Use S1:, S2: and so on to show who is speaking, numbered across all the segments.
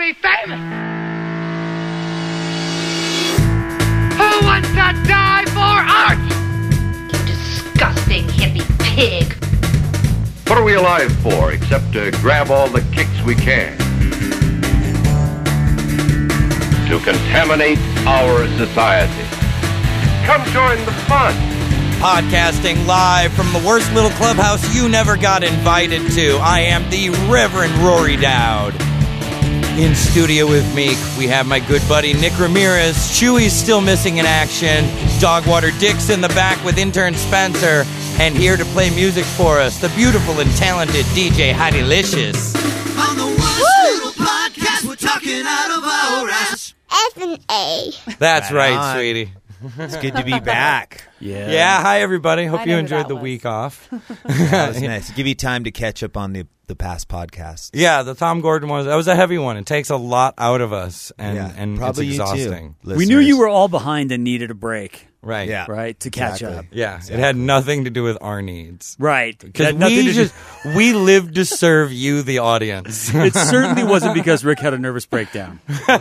S1: be famous? Who wants to die for art?
S2: You disgusting hippie pig.
S3: What are we alive for except to grab all the kicks we can? To contaminate our society. Come join the fun.
S4: Podcasting live from the worst little clubhouse you never got invited to. I am the Reverend Rory Dowd. In studio with me, we have my good buddy Nick Ramirez. Chewy's still missing in action. Dogwater Dick's in the back with intern Spencer. And here to play music for us, the beautiful and talented DJ Heidilicious.
S5: On the worst little podcast, we're talking out of our ass.
S6: F&A.
S4: That's right, sweetie.
S7: It's good to be back.
S4: Yeah, hi everybody. Hope
S8: I
S4: you
S8: know who
S4: enjoyed
S8: that
S4: the
S8: was.
S4: week off.
S7: That was nice. Give you time to catch up on the past podcasts.
S4: Yeah, the Tom Gordon one, that was a heavy one. It takes a lot out of us, and
S7: probably
S4: it's
S7: you
S4: exhausting.
S7: too.
S9: We knew you were all behind and needed a break,
S4: Right.
S7: Yeah.
S9: right? To catch
S7: Exactly.
S9: up.
S4: Yeah, it had nothing to do with our needs.
S9: Right.
S4: Because
S9: Had nothing to do-
S4: we live to serve you, the audience.
S9: It certainly wasn't because Rick had a nervous breakdown.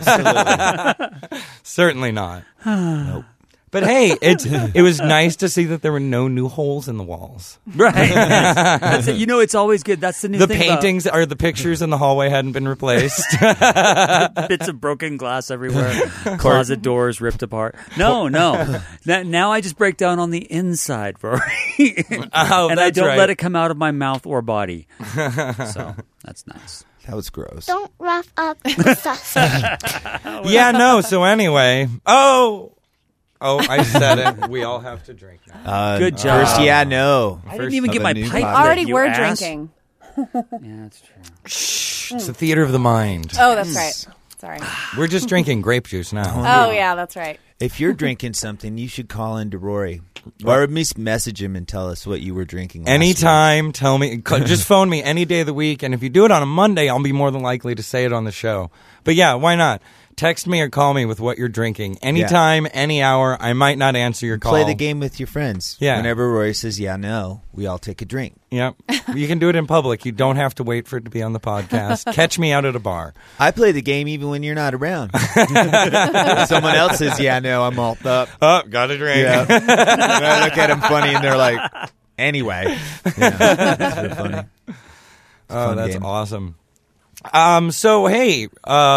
S4: Certainly not. Nope. But hey, it was nice to see that there were no new holes in the walls.
S9: Right. That's it. You know, it's always good. That's the new
S4: The
S9: thing
S4: paintings or the pictures in the hallway hadn't been replaced.
S9: about bits of broken glass everywhere, closet doors ripped apart. No. Now I just break down on the inside, Rory.
S4: Oh,
S9: and I
S4: that's
S9: don't
S4: right.
S9: let it come out of my mouth or body. So that's nice.
S7: That was gross.
S6: Don't rough up the sausage.
S4: Yeah, no. So anyway, oh, I said it. We all have to drink now.
S9: Good job.
S7: First, no.
S9: I didn't even get
S7: of
S9: my
S7: a new
S9: pipe.
S7: podcast.
S9: lit,
S8: Already
S9: you
S8: were
S9: ass.
S8: drinking.
S9: Yeah, that's true.
S4: Shh, it's the theater of the mind.
S8: Oh, that's right. Sorry.
S4: We're just drinking grape juice now.
S8: Oh, yeah, that's right.
S7: If you're drinking something, you should call into Rory. Or message him and tell us what you were drinking last
S4: Anytime, tell me. Just phone me any day of the week, and if you do it on a Monday, I'll be more than likely to say it on the show. But yeah, why not? Text me or call me with what you're drinking. Anytime, any hour. I might not answer your call.
S7: Play the game with your friends.
S4: Yeah.
S7: Whenever Rory says, no, we all take a drink.
S4: Yep. You can do it in public. You don't have to wait for it to be on the podcast. Catch me out at a bar.
S7: I play the game even when you're not around. Someone else says, no, I'm all up.
S4: Oh, got a drink.
S7: Yeah. And I look at them funny and they're like, anyway. Yeah, it's really funny.
S4: Oh, that's
S7: game.
S4: awesome. So, hey,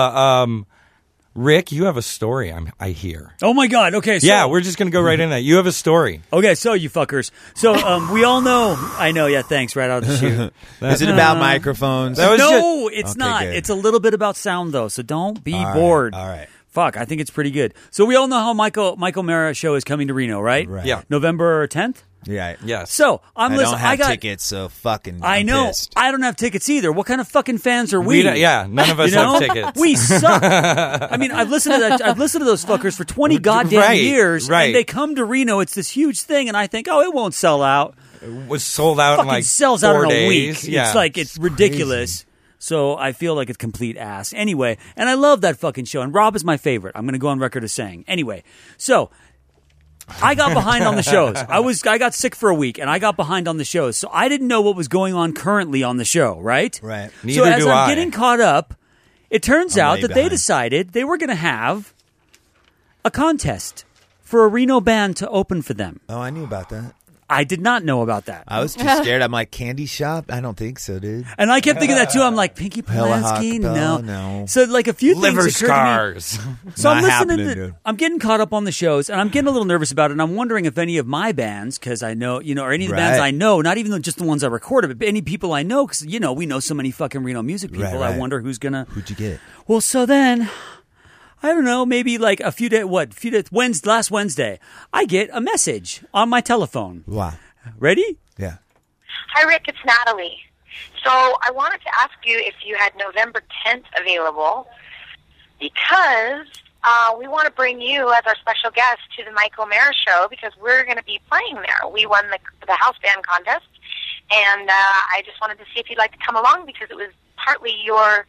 S4: Rick, you have a story, I hear.
S9: Oh, my God. Okay, so...
S4: Yeah, we're just going to go right in that. You have a story.
S9: Okay, so you fuckers. So we all know... I know, yeah, thanks, right out of the chute.
S7: Is it about microphones?
S4: That was
S9: No, it's
S7: Okay,
S9: not.
S7: good.
S9: It's a little bit about sound, though, so don't be
S7: All right,
S9: bored.
S7: all right.
S9: Fuck, I think it's pretty good. So we all know how Michael Mara show is coming to Reno, right?
S7: Right.
S4: Yeah.
S9: November 10th?
S7: Yeah.
S4: Yes.
S9: So,
S7: I
S9: listening.
S7: don't have
S9: got
S7: tickets, so fucking
S9: I
S7: I'm
S9: know.
S7: pissed.
S9: I don't have tickets either. What kind of fucking fans are we?
S4: None of us
S9: You know?
S4: have tickets.
S9: We suck. I mean, I've listened to that. I've listened to those fuckers for 20 goddamn
S4: Right,
S9: years,
S4: right.
S9: and they come to Reno. It's this huge thing, and I think, it won't sell out.
S4: It was sold out in
S9: Fucking
S4: like
S9: sells
S4: 4
S9: out in a
S4: days.
S9: week.
S4: Yeah.
S9: It's like it's ridiculous. So I feel like it's complete ass. Anyway, and I love that fucking show. And Rob is my favorite. I'm going to go on record as saying. Anyway, so I got behind on the shows. I got sick for a week, and I got behind on the shows. So I didn't know what was going on currently on the show, right?
S7: Right.
S9: So
S4: Neither
S9: as
S4: do
S9: I'm
S4: I.
S9: getting caught up, it turns
S7: I'm
S9: out
S7: way
S9: that they
S7: behind.
S9: decided they were going to have a contest for a Reno band to open for them.
S7: Oh, I knew about that.
S9: I did not know about that.
S7: I was too scared. I'm like, candy shop? I don't think so, dude.
S9: And I kept thinking that too. I'm like, Pinky
S7: Hella
S9: Pulaski?
S7: Hockapel?
S9: No.
S7: No.
S9: So like a few
S4: Liver
S9: things occurred to me.
S4: scars.
S9: So I'm
S7: Not
S9: listening
S7: happening,
S9: to,
S7: dude.
S9: I'm getting caught up on the shows, and I'm getting a little nervous about it. And I'm wondering if any of my bands, because I know, or any of the bands
S7: Right.
S9: I know, not even just the ones I recorded, but any people I know, because we know so many fucking Reno music people.
S7: Right, right.
S9: I wonder who's gonna.
S7: Who'd you get?
S9: Well, so then, I don't know, maybe like last Wednesday, I get a message on my telephone.
S7: Wow.
S9: Ready?
S7: Yeah.
S10: Hi, Rick. It's Natalie. So I wanted to ask you if you had November 10th available because we want to bring you as our special guest to the Mike O'Mara show because we're going to be playing there. We won the house band contest, and I just wanted to see if you'd like to come along because it was partly your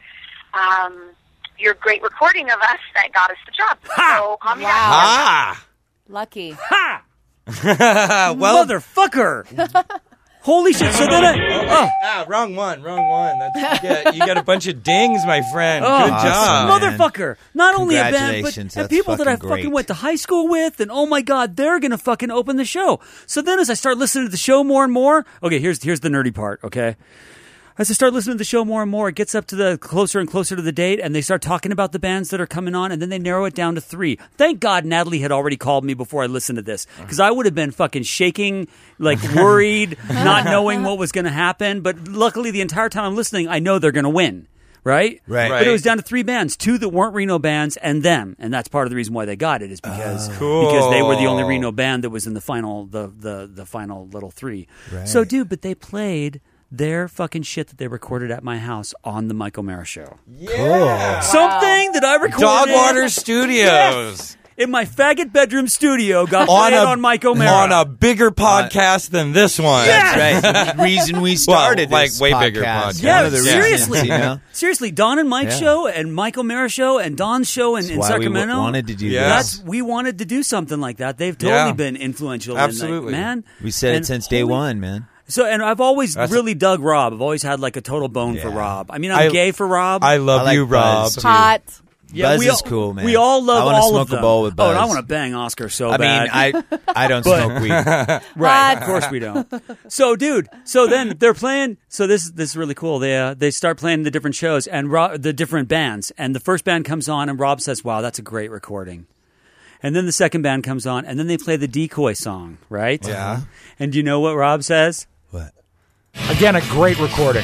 S10: great recording of us that got us the job.
S9: Ha!
S10: So call me
S8: Wow.
S10: back.
S4: Ah.
S8: Lucky.
S9: Ha!
S4: Well,
S9: Motherfucker! Holy shit! So then
S4: wrong one. That's, you got a bunch of dings, my friend.
S9: Oh,
S4: Good job.
S7: man.
S9: motherfucker! Not only a band, but
S7: Congratulations,
S9: and
S7: that's
S9: people that I
S7: fucking
S9: fucking
S7: great.
S9: went to high school with, and oh my god, they're gonna fucking open the show. So then, as I start listening to the show more and more, okay, here's the nerdy part. Okay, as I start listening to the show more and more, it gets up to the closer and closer to the date, and they start talking about the bands that are coming on, and then they narrow it down to 3. Thank God Natalie had already called me before I listened to this, because I would have been fucking shaking, like worried, not knowing what was going to happen. But luckily, the entire time I'm listening, I know they're going to win. Right? But it was down to 3 bands, 2 that weren't Reno bands, and them, and that's part of the reason why they got it is because because they were the only Reno band that was in the final the final little 3.
S7: Right.
S9: So, dude, but they played their fucking shit that they recorded at my house on the Mike O'Mara show.
S4: Yeah.
S9: Something that I recorded
S4: Dogwater Studios.
S9: in my faggot bedroom studio got played on Mike O'Mara.
S4: On a bigger podcast than this one.
S9: Yes!
S7: That's right. The reason we started
S4: like
S7: this
S4: way
S7: podcast.
S4: bigger podcast.
S9: Yeah,
S7: One of the
S9: seriously.
S7: reasons, you know?
S9: Seriously, Don and Mike's
S7: Yeah.
S9: show and Mike O'Mara show and Don's show in
S7: Why
S9: Sacramento.
S7: we wanted to do
S4: Yeah.
S7: this.
S9: We wanted to do something like that. They've totally been influential.
S4: Absolutely.
S9: man.
S7: We said
S9: And
S7: it since day
S9: holy-
S7: one, man.
S9: So, and I've always
S4: That's-
S9: really dug Rob. I've always had like a total bone for
S7: Yeah.
S9: Rob. I mean, I'm gay for Rob.
S4: I love
S7: I like
S4: you, Rob.
S7: Buzz, too.
S8: Hot.
S9: Yeah,
S7: Buzz
S9: we
S7: is
S9: all-
S7: cool, man.
S9: We all love
S7: I wanna
S9: all
S7: smoke
S9: of them.
S7: a bowl with
S9: Oh, and I
S7: Buzz.
S9: want to bang Oscar so
S7: I mean,
S9: bad.
S7: I don't smoke weed.
S9: Right, of course we don't. So, dude, so then they're playing. So this is really cool. They start playing the different shows and the different bands. And the first band comes on, and Rob says, "Wow, that's a great recording." And then the second band comes on, and then they play the Decoy song, right?
S4: Yeah.
S9: And do you know what Rob says?
S7: What?
S11: Again, a great recording.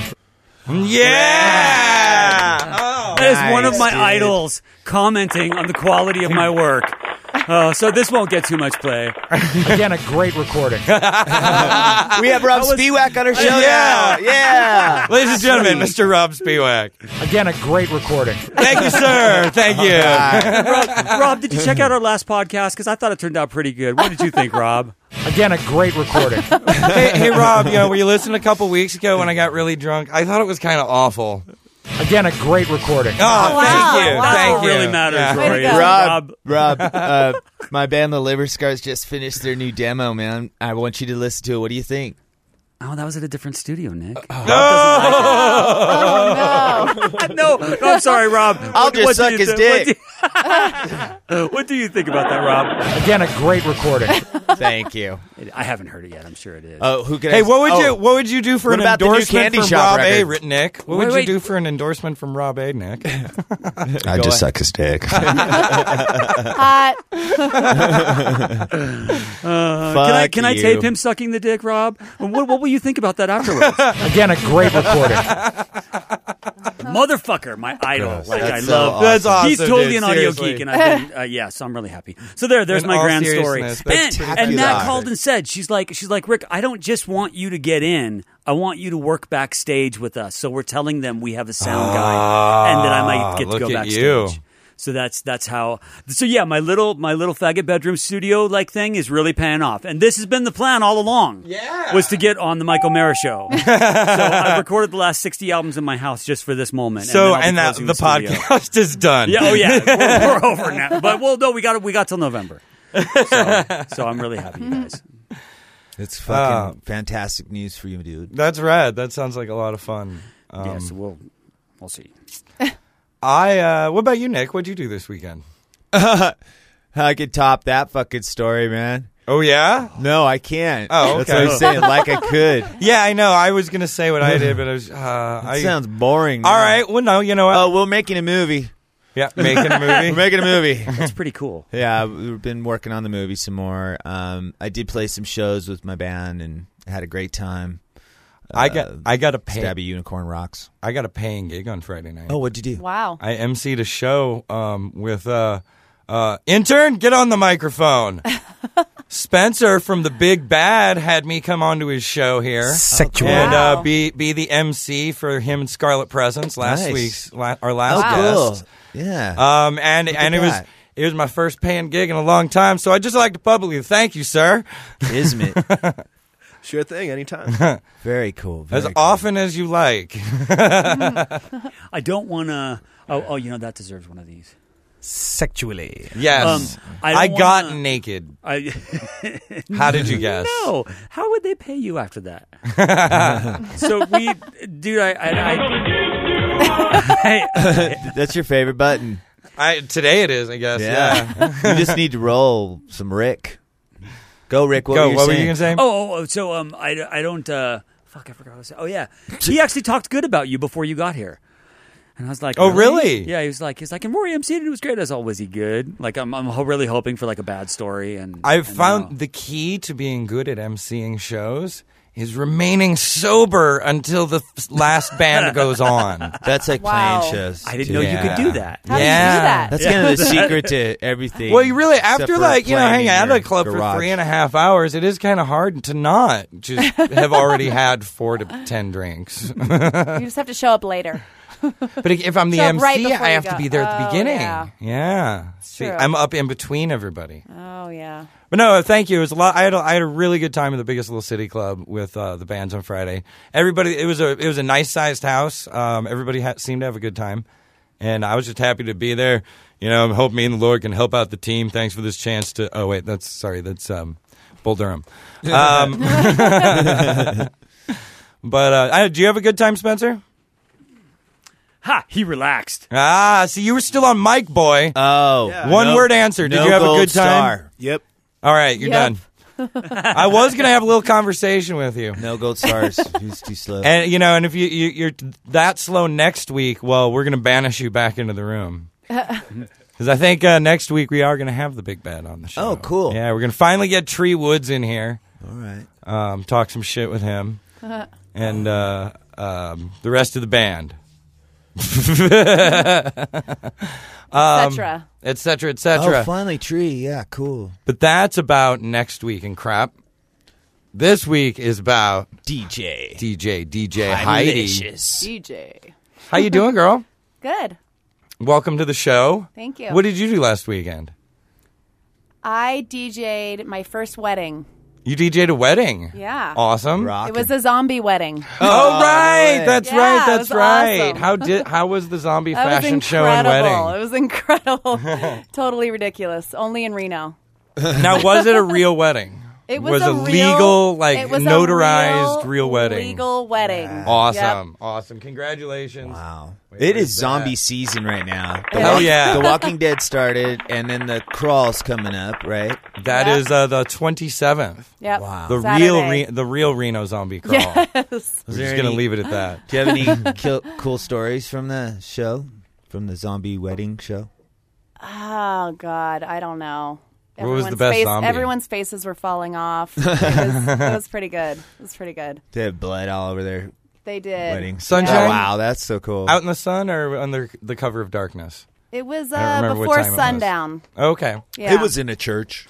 S4: Yeah. Oh.
S9: That is one of
S7: Nice,
S9: my
S7: dude.
S9: idols commenting on the quality of my work. So this won't get too much play.
S11: Again, a great recording.
S7: We have Rob Spiewak on our show
S4: Yeah.
S7: now. Yeah.
S4: Ladies and gentlemen, Mr. Rob Spiewak.
S11: Again, a great recording.
S4: Thank you, sir. Thank you.
S9: Rob, did you check out our last podcast? Because I thought it turned out pretty good. What did you think, Rob?
S11: Again, a great recording.
S4: Hey, Rob, were you listening a couple weeks ago when I got really drunk? I thought it was kind of awful.
S11: Again, a great recording.
S4: Oh, thank you.
S8: Wow.
S9: That's
S4: Thank
S9: what
S4: you.
S9: really matters,
S4: Yeah.
S8: Way to
S9: Rory.
S8: go.
S9: is
S7: Rob, my band, The Liver Scars, just finished their new demo, man. I want you to listen to it. What do you think?
S9: Oh, that was at a different studio, Nick.
S8: Oh, no.
S9: No, I'm sorry, Rob.
S7: I'll just suck his dick.
S9: What do you think about that, Rob?
S11: Again, a great recording.
S7: Thank you.
S9: I haven't heard it yet. I'm sure it is.
S7: Oh, who can
S4: Hey,
S7: I?
S4: what would you do for
S7: What
S4: an
S7: about the new
S4: endorsement
S7: Candy
S4: from
S7: Shop
S4: Rob A,
S7: record?
S4: Nick? What would
S9: Wait.
S4: you do for an endorsement from Rob A, Nick?
S12: I just suck his dick.
S8: Hot.
S9: Can I tape him sucking the dick, Rob? What will you think about that afterwards?
S11: Again, a great recording.
S9: Motherfucker, my idol. Like I
S7: That's so
S9: love.
S7: awesome.
S4: That's awesome.
S9: He's totally
S4: dude.
S9: an audio
S4: Seriously.
S9: geek, and I've been yes, I'm really happy. So there's
S4: In
S9: my
S4: all
S9: grand story.
S4: seriousness, that's
S9: And
S4: pretty
S9: Matt
S4: awesome.
S9: called and said she's like Rick, I don't just want you to get in. I want you to work backstage with us. So we're telling them we have a sound guy, and that I might get to
S4: look
S9: go
S4: at
S9: backstage.
S4: you.
S9: So that's how. So yeah, my little faggot bedroom studio like thing is really paying off, and this has been the plan all along.
S4: Yeah.
S9: Was to get on the Mike O'Mara show. So I've recorded the last 60 albums in my house just for this moment.
S4: So,
S9: and then I'll be
S4: and the
S9: closing studio.
S4: podcast is done.
S9: Yeah, oh yeah, we're over now. But no, we got till November. So I'm really happy, you guys.
S7: It's fucking fantastic news for you, dude.
S4: That's rad. That sounds like a lot of fun.
S9: Yeah, so we'll see.
S4: What about you, Nick? What'd you do this weekend?
S7: I could top that fucking story, man.
S4: Oh, yeah?
S7: No, I can't.
S4: Oh,
S7: That's
S4: okay.
S7: what I'm saying. Like I could.
S4: Yeah, I know. I was going to say what I did, but I was...
S7: That sounds boring.
S4: All
S7: man.
S4: right. Well, no, you know what?
S7: Oh, we're making a movie.
S4: Yeah, making a movie.
S7: We're making a movie.
S9: That's pretty cool.
S7: Yeah, we've been working on the movie some more. I did play some shows with my band and had a great time.
S4: I got a
S7: Stabby Unicorn Rocks.
S4: I got a paying gig on Friday night.
S7: Oh, what'd you do?
S8: Wow.
S4: I emceed a show with intern. Get on the microphone. Spencer from The Big Bad had me come onto his show here
S11: Sexual.
S4: and
S8: Wow.
S4: be the MC for him and Scarlet Presence last
S7: Nice.
S4: week's our last
S7: Oh,
S4: guest.
S7: cool. Yeah.
S4: And
S7: at that.
S4: it was my first paying gig in a long time, so I'd just like to publicly thank you, sir.
S7: Ismet.
S12: Sure thing, anytime.
S7: Very cool.
S4: As
S7: Very cool.
S4: often as you like.
S9: I don't want to. Oh, that deserves one of these.
S13: sexually.
S4: Yes. I got naked. How did you guess?
S9: No. How would they pay you after that? So dude,
S7: That's your favorite button.
S4: Today it is, I guess. Yeah.
S7: You just need to roll some Rick. Go, Rick. What
S4: were you gonna say?
S9: So I don't. Fuck, I forgot what I said. Oh yeah, he actually talked good about you before you got here. And I was like,
S4: oh, really?
S9: Yeah, he's like, and Rory MC'd it was great. I was all, was he good? Like, I'm really hoping for like a bad story. And
S4: I've found the key to being good at MCing shows is remaining sober until the last band goes on.
S7: That's like playing shows.
S9: I didn't know you could do that.
S8: How did you do that?
S7: That's kind of the secret to everything.
S4: Well, you really, after like, hanging out at a club
S7: garage.
S4: for 3.5 hours, it is kind of hard to not just have already had 4 to 10 drinks.
S8: You just have to show up later.
S4: But if I'm the
S8: Show up
S4: MC,
S8: right before
S4: I
S8: you
S4: have to
S8: go.
S4: be there at the beginning.
S8: Yeah.
S4: See,
S8: true.
S4: I'm up in between everybody.
S8: Oh, yeah.
S4: But no, thank you. It was a lot. I had a really good time at the Biggest Little City Club with the bands on Friday. Everybody, it was a nice sized house. Everybody seemed to have a good time, and I was just happy to be there. You know, I hope me and the Lord can help out the team. Thanks for this chance to. Oh wait, that's Bull Durham. But do you have a good time, Spencer?
S9: Ha! He relaxed.
S4: See, you were still on mic, boy.
S7: Oh.
S12: Yeah.
S4: One word answer. Did
S7: No
S4: you have a
S7: gold
S4: good time?
S7: star.
S12: Yep.
S4: All right, you're done. I was going to have a little conversation with you.
S7: No gold stars. He's too slow.
S4: And, and if you're that slow next week, well, we're going to banish you back into the room. Because I think next week we are going to have the big bad on the show.
S7: Oh, cool.
S4: Yeah, we're going to finally get Tree Woods in here.
S7: All right.
S4: Talk some shit with him. And the rest of the band.
S8: Etc.
S4: etc. etc.
S7: Oh, finally, Tree. Yeah, cool.
S4: But that's about next week in crap. This week is about DJ Heidi.
S8: DJ.
S4: How you doing, girl?
S8: Good.
S4: Welcome to the show.
S8: Thank you.
S4: What did you do last weekend?
S8: I DJ'd my first wedding.
S4: You DJ'd a wedding.
S8: Yeah.
S4: Awesome.
S8: It was a zombie wedding.
S4: Oh, right. That's
S8: Yeah,
S4: right.
S8: it
S4: That's
S8: was
S4: right.
S8: awesome.
S4: How was the zombie
S8: That was
S4: fashion show and
S8: incredible.
S4: wedding?
S8: It was incredible. Totally ridiculous. Only in Reno.
S4: Now, was it a real wedding?
S8: It was
S4: a
S8: a
S4: legal,
S8: it was a
S4: notarized real wedding.
S8: Legal wedding.
S4: Awesome.
S8: Yep.
S4: Awesome. Congratulations.
S7: Wow.
S4: Wait,
S7: It
S4: where's
S7: is
S4: that?
S7: zombie season right now.
S4: Hell yeah.
S7: The Walking Dead started, and then the Crawl's coming up, right?
S4: That is the 27th.
S8: Yep.
S7: Wow.
S4: The
S8: Saturday.
S4: real Reno zombie crawl.
S8: Yes.
S4: We're just going to leave it at that.
S7: Do you have any cool stories from the show? From the zombie wedding show?
S8: Oh, God. I don't know.
S4: What was the best zombie?
S8: Everyone's faces were falling off. It was pretty good. It was pretty good.
S7: They have blood all over their
S8: They did.
S7: wedding.
S4: Sunshine?
S7: Oh, wow, that's so cool.
S4: Out in the sun or under the cover of darkness?
S8: It was
S4: I don't remember what
S8: before
S4: time it was.
S8: sundown.
S4: Okay.
S8: Yeah.
S7: It was in a church.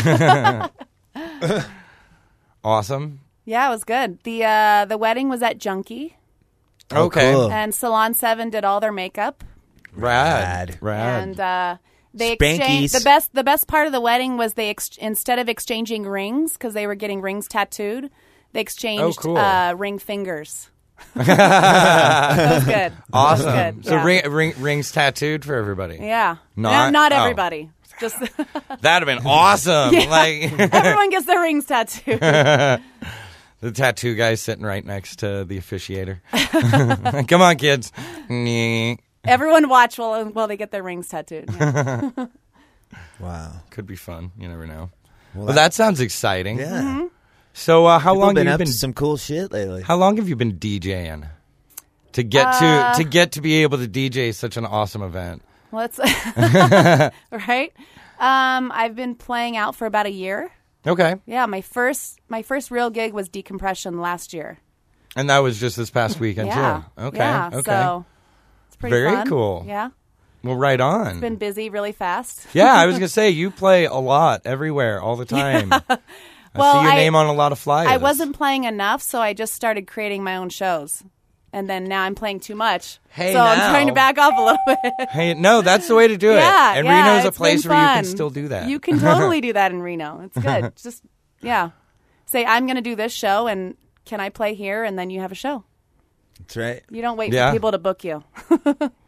S4: Awesome.
S8: Yeah, it was good. The wedding was at Junkie,
S7: Oh,
S4: Okay.
S7: cool.
S8: and Salon 7 did all their makeup.
S4: Rad.
S8: And they
S7: Spankies.
S8: exchanged the best part of the wedding was instead of exchanging rings because they were getting rings tattooed, they exchanged
S4: cool.
S8: ring fingers. That was good.
S4: Awesome.
S8: That was good.
S4: So
S8: yeah.
S4: rings tattooed for everybody.
S8: Yeah.
S4: Not-
S8: Not
S4: oh.
S8: everybody. Just
S4: That'd have been awesome.
S8: Yeah.
S4: Like
S8: everyone gets their rings tattooed.
S4: the tattoo guy sitting right next to the officiator. Come on, kids.
S8: Everyone watch while they get their rings tattooed. Yeah.
S7: Wow.
S4: Could be fun. You never know.
S7: Well,
S4: Well, that sounds exciting.
S7: Yeah.
S8: Mm-hmm.
S4: So, how
S7: People
S4: long
S7: been
S4: have
S7: up
S4: you
S7: to
S4: been?
S7: some cool shit lately.
S4: How long have you been DJing? To get to be able to DJ such an awesome event.
S8: Let's right. I've been playing out for about a year.
S4: Okay.
S8: Yeah, my first real gig was Decompression last year.
S4: And that was just this past weekend
S8: Yeah.
S4: too. Okay.
S8: Yeah,
S4: okay.
S8: so it's pretty
S4: Very
S8: fun.
S4: cool.
S8: Yeah.
S4: Well, right on.
S8: It's been busy really fast.
S4: Yeah, I was gonna say you play a lot, everywhere, all the time. I see your name on a lot of flyers.
S8: I wasn't playing enough, so I just started creating my own shows. And then now I'm playing too much.
S4: Hey,
S8: so I'm
S4: now.
S8: trying to back off a little bit.
S4: Hey, no, that's the way to do it.
S8: Yeah,
S4: And
S8: yeah,
S4: Reno's a
S8: it's
S4: place
S8: been
S4: where you can
S8: fun.
S4: still do that.
S8: You can totally do that in Reno. It's good. Just, yeah. Say, I'm going to do this show, and can I play here? And then you have a show.
S7: That's right.
S8: You don't wait
S4: Yeah.
S8: for people to book you.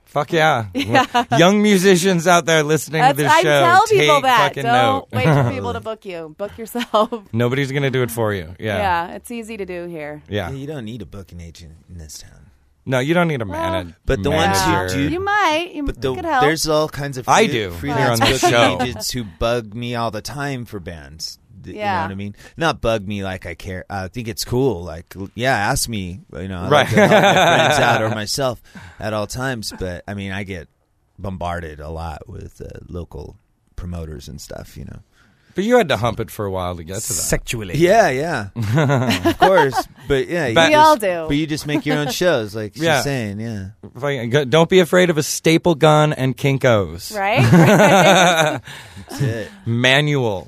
S4: Fuck yeah. Young musicians out there listening to this
S8: I
S4: show,
S8: tell
S4: take
S8: people that.
S4: fucking
S8: Don't
S4: note.
S8: wait for people to book you. Book yourself.
S4: Nobody's going to do it for you. Yeah.
S8: It's easy to do here.
S4: Yeah.
S7: You don't need a booking agent in this town.
S4: No, you don't need a manager.
S7: But the ones who do,
S8: You might. You could help.
S7: there's all kinds of
S4: I do
S7: freelance
S4: here on this
S7: booking
S4: show.
S7: agents who bug me all the time for bands. You know
S8: Yeah.
S7: what I mean? Not bug me like I care. I think it's cool. Like, ask me. You know, I
S4: Right.
S7: like to help my friends out or myself at all times. But I mean, I get bombarded a lot with local promoters and stuff. You know.
S4: But you had to hump it for a while to get to that.
S9: Sexually.
S7: Yeah. Of course. But yeah.
S8: We all do.
S7: But you just make your own shows, like she's
S4: Yeah.
S7: saying, yeah.
S4: Don't be afraid of a staple gun and Kinko's.
S8: Right?
S7: That's it.
S4: Manual.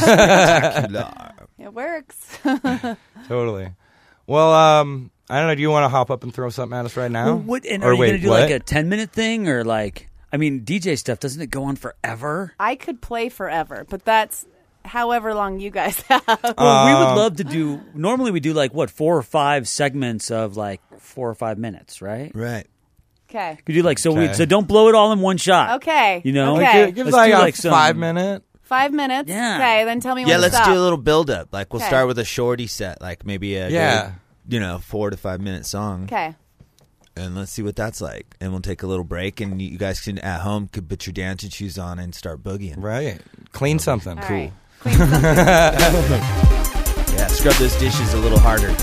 S8: It works.
S4: Totally. Well, I don't know. Do you want to hop up and throw something at us right now?
S9: Well, what, and
S4: Or
S9: are you
S4: wait,
S9: going to do
S4: what?
S9: like a 10-minute thing or like, I mean, DJ stuff, doesn't it go on forever?
S8: I could play forever, but that's however long you guys have.
S9: Well, we would love to do, normally we do like, 4 or 5 segments of like 4 or 5 minutes, right?
S7: Right.
S8: Okay.
S9: We do like, so
S4: Okay.
S9: so don't blow it all in one shot.
S8: Okay.
S9: You know?
S8: Okay.
S4: Give
S9: Let's
S4: like
S9: do
S4: a
S9: like some-
S4: 5 minute.
S8: 5 minutes.
S9: Yeah.
S8: Okay, then tell me when
S7: Yeah,
S8: to
S7: let's
S8: stop.
S7: do a little build up. Like we'll
S8: Okay.
S7: start with a shorty set, like maybe a good, 4 to 5 minute song.
S8: Okay.
S7: And let's see what that's like. And we'll take a little break, and you guys can at home could put your dancing shoes on and start boogieing.
S4: Right. Clean something.
S8: All
S4: Cool.
S8: right. Clean something.
S7: Yeah, scrub those dishes a little harder.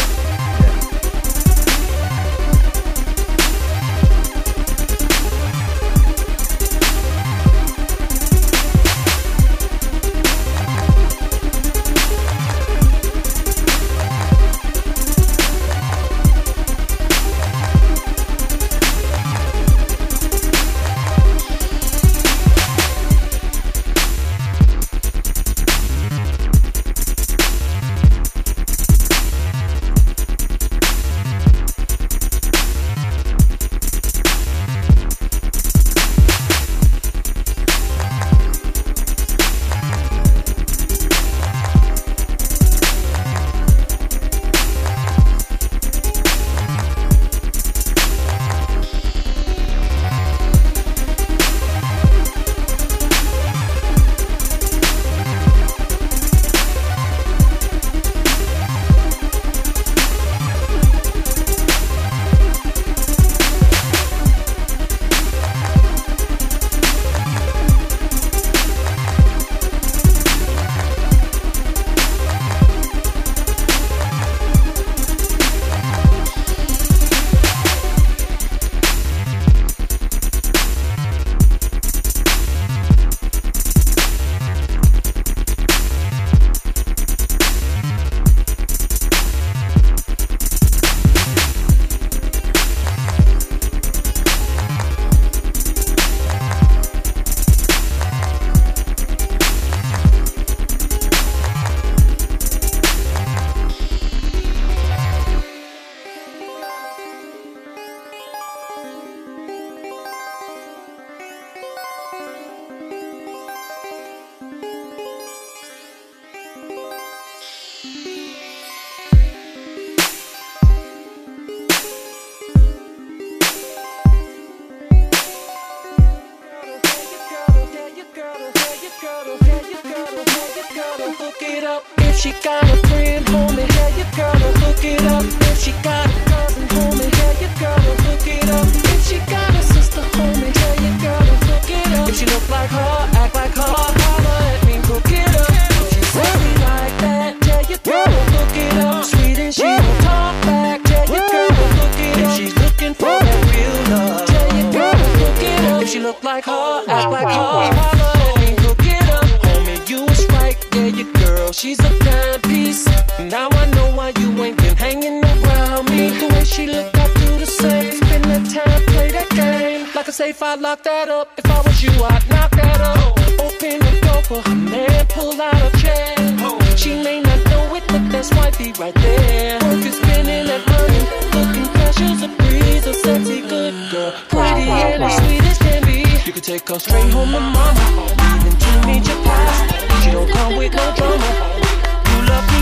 S5: If she got a friend, homie, yeah, you gotta hook it up. If she got a cousin, homie, yeah, you gotta hook it up. If she got a sister, homie, yeah, you gotta hook it up. If she look like her, act like her, holla at me, hook it up. If she's really like that, yeah, you gotta hook it up. Sweet and she don't talk back, yeah, you gotta hook it up. If she's looking for that real love, yeah, you gotta hook it up. If she look like her, act like her, holla at me, hook it up. Homie, you was right, yeah, your girl, she's a timepiece. Now I know why you ain't been hanging around me. The way she look, I do the same. Spend that time, play that game. Like a safe, I'd lock that up. If I was you, I'd knock that up. Open the door for her man, pull out a chair. She may not know it, but that's wifey right there. Work is spending that money, looking precious, a breeze, a sexy good girl, pretty and as sweet as can be. You could take her straight home to mama, even to meet your past. She don't come with no drama. You love me.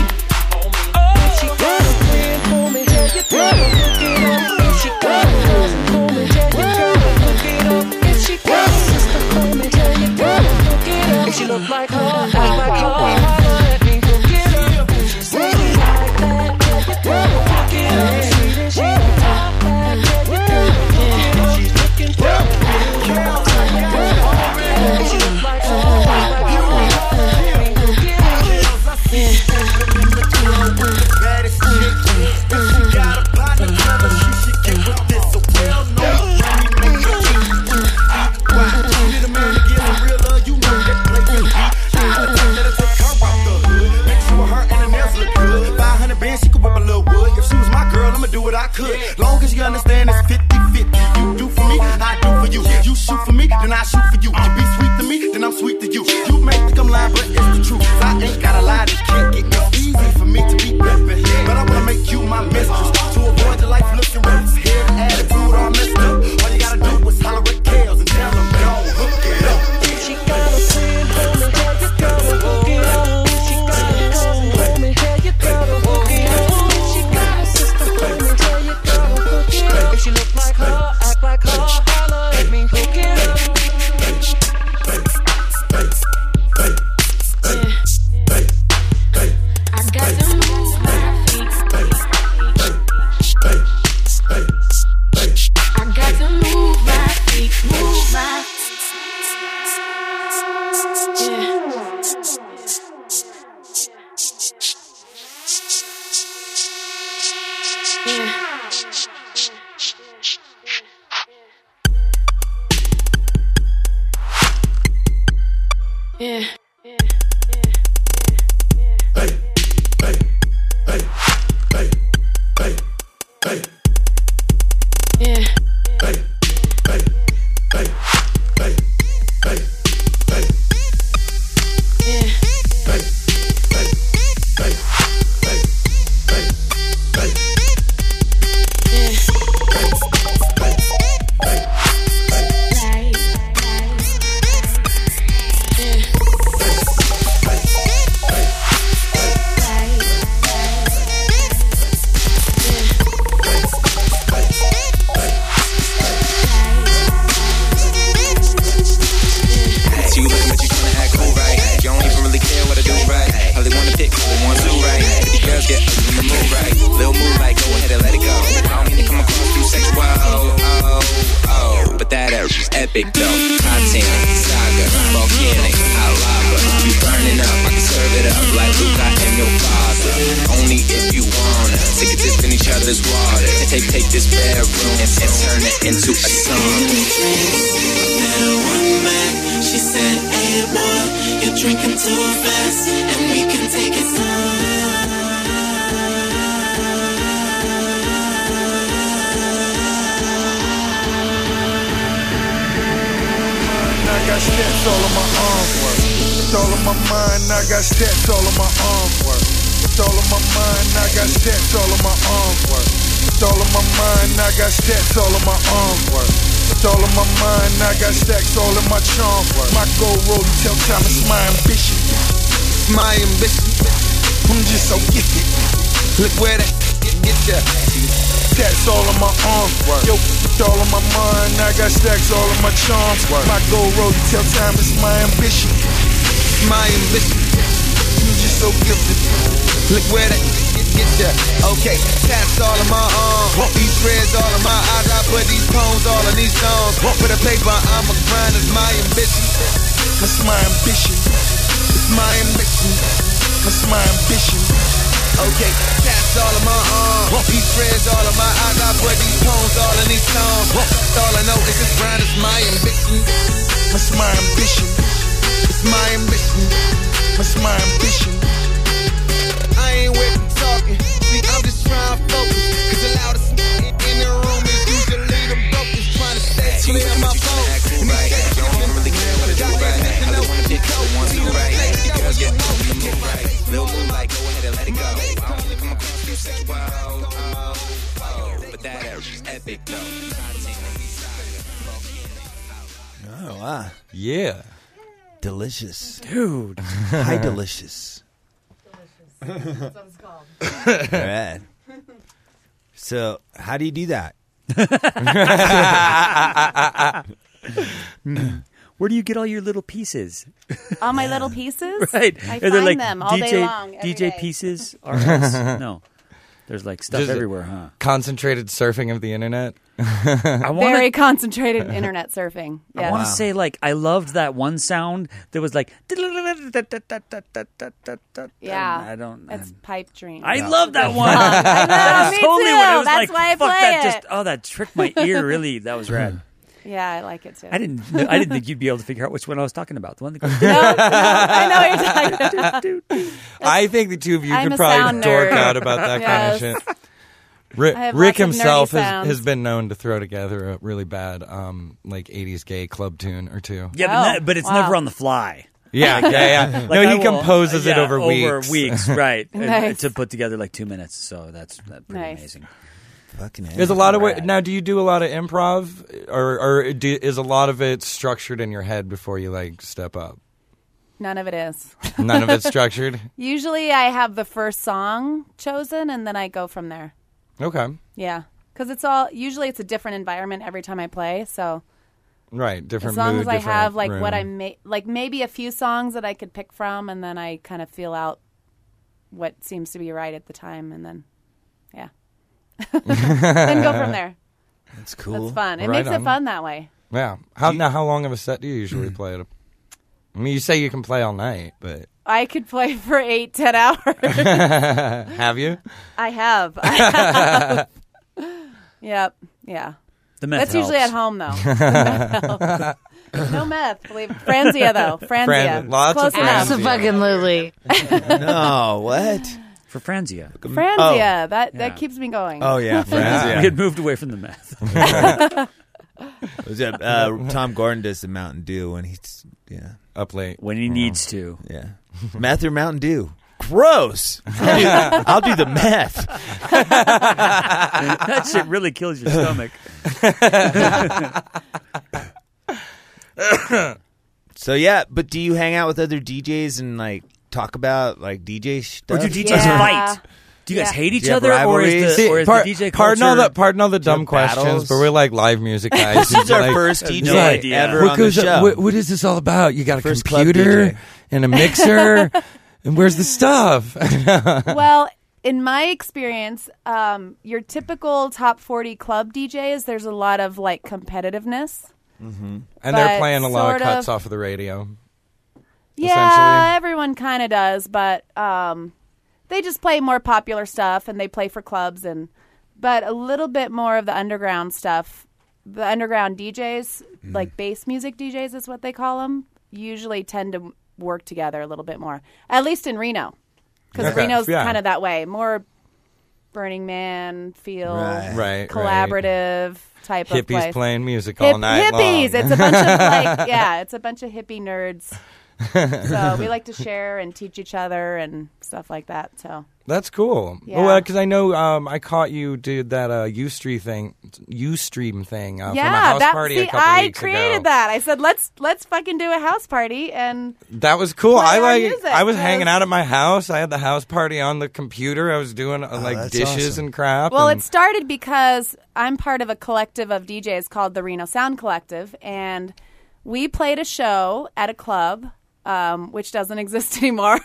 S5: If she got a friend, homie, yeah, you gotta hook it up. If she got a cousin, homie, yeah, you gotta hook look like her, act like her, holler at me, hook it up. She say she like that, yeah, you gotta hook it up. See that she like that, yeah, you gotta hook it up. She's looking for a little girl, you gotta hook it up. She look like her, act like her, holler at me, hook it up.
S13: Baddest chick, if she got a partner, she should get with this. So well known, need a man to get some real love, you know that place is deep. I the type that'll take her out the hood. Make sure her and her nails look good. 500 bands, she could whip a little wood. If she was my girl, I'ma do what I could. Long as you understand it's 50-50. You do for me, I do for you. You shoot for me, then I shoot for you. You be sweet to me, then I'm sweet to you. You may think I'm lying, but it's the truth. I ain't gotta lie, this can't get no easy for me to be pimpin'. But I wanna make you my mistress. To avoid the life looking rough, hair and attitude all messed up. All you gotta do is holler at Kales and tell them, yo, hook it up.
S5: She got a friend, homie, yeah, you gotta hook it up. She got a cousin, homie, yeah, you gotta hook it up. She got a sister, homie, yeah, you gotta hook it up. If she look like her, act like her, holler at me, hook it up.
S14: I got to move my feet. I got to move my feet, move my yeah.
S15: Epic though, content, saga, volcanic, hot lava. You burning up, I can serve it up like Luke, I am your father. Only if you wanna take a dip in each other's water and take this bedroom and turn it into a song.
S16: One man, she said, hey boy, you're drinking too fast, and we can take it slow.
S17: I got stats all on my arm work. It's all on my mind, I got stats all on my arm work. It's all on my mind, I got stats all on my arm work. It's all on my mind, I got stats all on my arm work. It's all on my mind, I got stacks all in my charm work. My gold rollie tell time it's my ambition. It's my ambition. I'm just so gifted. Look where that get ya. Stats all on my arm work. Yo, it's all on my mind, I got stacks all in my charms work. My gold rollie tell time it's my ambition. It's my ambition. I'm just so gifted. Look where that get ya. Okay, tats all in my arm. These dreads all in my eyes. I put these poems all in these songs. For the paper, I'm a grind. It's my ambition. It's my ambition. It's my ambition. It's my ambition. Okay, tats all in my arm. These dreads all in my eyes. I put these poems all in these songs. All I know is this grind is my ambition. It's my ambition. It's my ambition. It's my ambition. I ain't with talking. See, I'm just trying to focus. Cause the loudest in the room is usually the brokest. Trying to stay clear of my phone. And these guys don't really care what I do right. I don't wanna pick the ones who right. The girls get up in the mood right. Lil' Moonlight, go ahead and let it go. I don't wanna come across too sexual. But that is epic though.
S7: Oh, wow.
S4: Yeah.
S7: Delicious.
S9: Dude.
S7: Hi, delicious.
S18: That's what it's called.
S7: All right. So, how do you do that?
S9: Where do you get all your little pieces?
S8: All my little pieces?
S9: Right.
S8: I
S9: Are there
S8: find
S9: like
S8: them all day long. every
S9: DJ
S8: day.
S9: pieces? RS? No. There's like stuff
S4: Just
S9: everywhere, huh?
S4: Concentrated surfing of the internet.
S9: I wanna,
S8: Very concentrated internet surfing.
S9: I
S8: Yes.
S9: want to say, like, I loved that one sound that was like.
S8: Yeah.
S9: I don't.
S8: It's Pipe Dream.
S9: I love that one.
S8: I know,
S9: That was
S8: me
S9: totally
S8: too.
S9: when it was
S8: That's
S9: like,
S8: why I
S9: fuck
S8: play
S9: that.
S8: it.
S9: Just that tricked my ear. Really, that was rad.
S8: Yeah, I like it too.
S9: I didn't think you'd be able to figure out which one I was talking about. The one that goes.
S8: I know what you're talking about.
S4: I think the two of you
S8: I'm
S4: could
S8: a
S4: probably
S8: sound
S4: dork
S8: nerd.
S4: out about that kind of
S8: Yes.
S4: shit.
S8: I have
S4: Rick
S8: lots of nerdy
S4: himself
S8: sounds.
S4: has been known to throw together a really bad, like 80s gay club tune or two.
S9: Yeah, but it's never on the fly.
S4: Yeah.
S9: Like,
S4: no,
S9: I
S4: he composes it over weeks.
S9: Right?
S8: Nice.
S9: To put together like 2 minutes. So that's pretty
S8: Nice.
S9: amazing.
S7: Fucking
S4: There's a lot of now. Do you do a lot of improv, or is a lot of it structured in your head before you like step up?
S8: None of it is.
S4: None of it's structured.
S8: Usually I have the first song chosen and then I go from there.
S4: Okay.
S8: Yeah. Because usually it's a different environment every time I play. So
S4: Right. Different.
S8: as long
S4: mood,
S8: as I
S4: different
S8: have like
S4: room.
S8: what like maybe a few songs that I could pick from and then I kind of feel out what seems to be right at the time and then, yeah. Then go from there.
S7: That's cool.
S8: That's fun. It
S4: Right
S8: makes
S4: on.
S8: it fun that way.
S4: Yeah. How long of a set do you usually play? I mean, you say you can play all night, but
S8: I could play for 8-10 hours.
S4: have you?
S8: I have. Yep. Yeah.
S9: The meth
S8: That's usually
S9: helps.
S8: at home, though. The meth helps. No meth. Believe Franzia, though. Franzia.
S4: Lots
S8: Close
S4: of
S8: enough.
S4: Franzia.
S18: Absolutely.
S7: No, what?
S9: For Franzia.
S8: Franzia. That keeps me going.
S7: Oh yeah,
S9: We
S7: Franzia.
S9: had moved away from the meth.
S7: Was that, Tom Gordon does the Mountain Dew when he's
S4: Up late.
S9: When he needs to.
S7: Yeah. Meth or Mountain Dew? Gross. I'll do the meth.
S9: That shit really kills your stomach.
S7: So yeah, but do you hang out with other DJs and like talk about like DJ stuff?
S9: Or do DJs
S8: Yeah.
S9: fight? Do you guys hate each
S7: Do you have
S9: other, or
S7: rivalries?
S9: is
S4: See,
S9: the DJ
S4: pardon
S9: culture?
S4: pardon all the dumb
S7: have
S4: questions,
S7: battles?
S4: but we're like live music guys.
S7: This is our
S4: Like,
S7: first DJ
S9: no idea.
S7: ever
S4: what
S7: on the
S4: goes
S7: show.
S4: what is this all about? You got a
S7: First club
S4: computer
S7: DJ.
S4: and a mixer, and where's the stuff?
S8: Well, in my experience, your typical top 40 club DJs, there's a lot of like competitiveness.
S4: And they're
S8: But
S4: playing a lot of
S8: sort
S4: cuts
S8: of-
S4: off of the radio.
S8: Yeah,
S4: essentially.
S8: everyone kind of does, but they just play more popular stuff and they play for clubs but a little bit more of the underground stuff. The underground DJs, like bass music DJs is what they call them, usually tend to work together a little bit more. At least in Reno. Because
S4: Okay,
S8: Reno's
S4: yeah.
S8: kind of that way. More Burning Man feel,
S4: Right.
S8: collaborative type of
S4: Hippies
S8: place.
S4: playing music all night
S8: Hippies.
S4: long.
S8: It's a bunch of it's a bunch of hippie nerds. So we like to share and teach each other and stuff like that. So
S4: That's cool.
S8: Yeah.
S4: Well, because I know I caught you did that Ustream thing from a house party a couple
S8: I
S4: weeks
S8: created
S4: ago.
S8: that. I said let's fucking do a house party and
S4: That was cool.
S8: play our
S4: I
S8: music,
S4: was
S8: 'cause-
S4: hanging out at my house. I had the house party on the computer. I was doing
S7: that's
S4: dishes
S7: awesome.
S4: and crap.
S8: Well,
S4: and
S8: it started because I'm part of a collective of DJs called the Reno Sound Collective, and we played a show at a club, which doesn't exist anymore.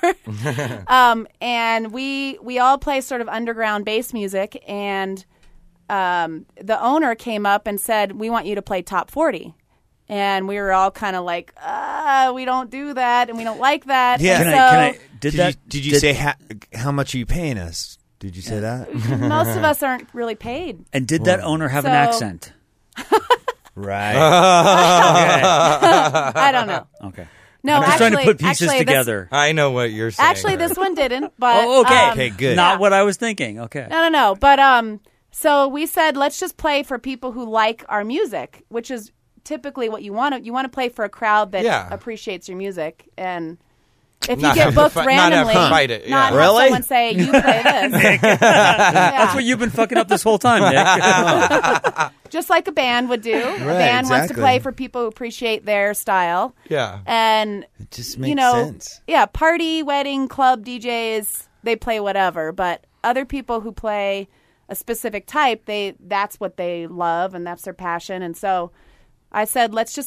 S8: And we all play sort of underground bass music, and the owner came up and said, "We want you to play top 40." And we were all kind of like, we don't do that, and we don't like that.
S7: Yeah.
S8: And so
S7: Did you say how much are you paying us? Did you say that?
S8: most of us aren't really paid.
S9: And did that owner have an
S8: So-
S9: accent?
S7: Right.
S8: I don't know.
S9: Okay.
S8: No,
S9: I'm just trying to
S8: actually-
S9: put pieces
S8: actually, this-
S9: together.
S4: I know what you're saying.
S8: Actually, this one didn't. But
S9: Oh, okay.
S7: Okay, good.
S9: Not what I was thinking. Okay.
S8: No. But so we said let's just play for people who like our music, which is typically what you want to. You want to play for a crowd that
S4: Yeah.
S8: appreciates your music, and if
S4: Not
S8: you
S4: have
S8: get
S4: to
S8: booked
S4: fight- not have
S8: randomly,
S4: to fight it,
S8: not
S4: yeah.
S8: have
S7: Really?
S8: someone say you play this.
S9: That's what you've been fucking up this whole time, Nick.
S8: Just like a band would do. A band wants to
S7: exactly.
S8: play for people who appreciate their style.
S4: Yeah.
S8: And
S7: It just makes sense.
S8: Yeah, party, wedding, club DJs, they play whatever, but other people who play a specific type, that's what they love and that's their passion. And so I said, let's just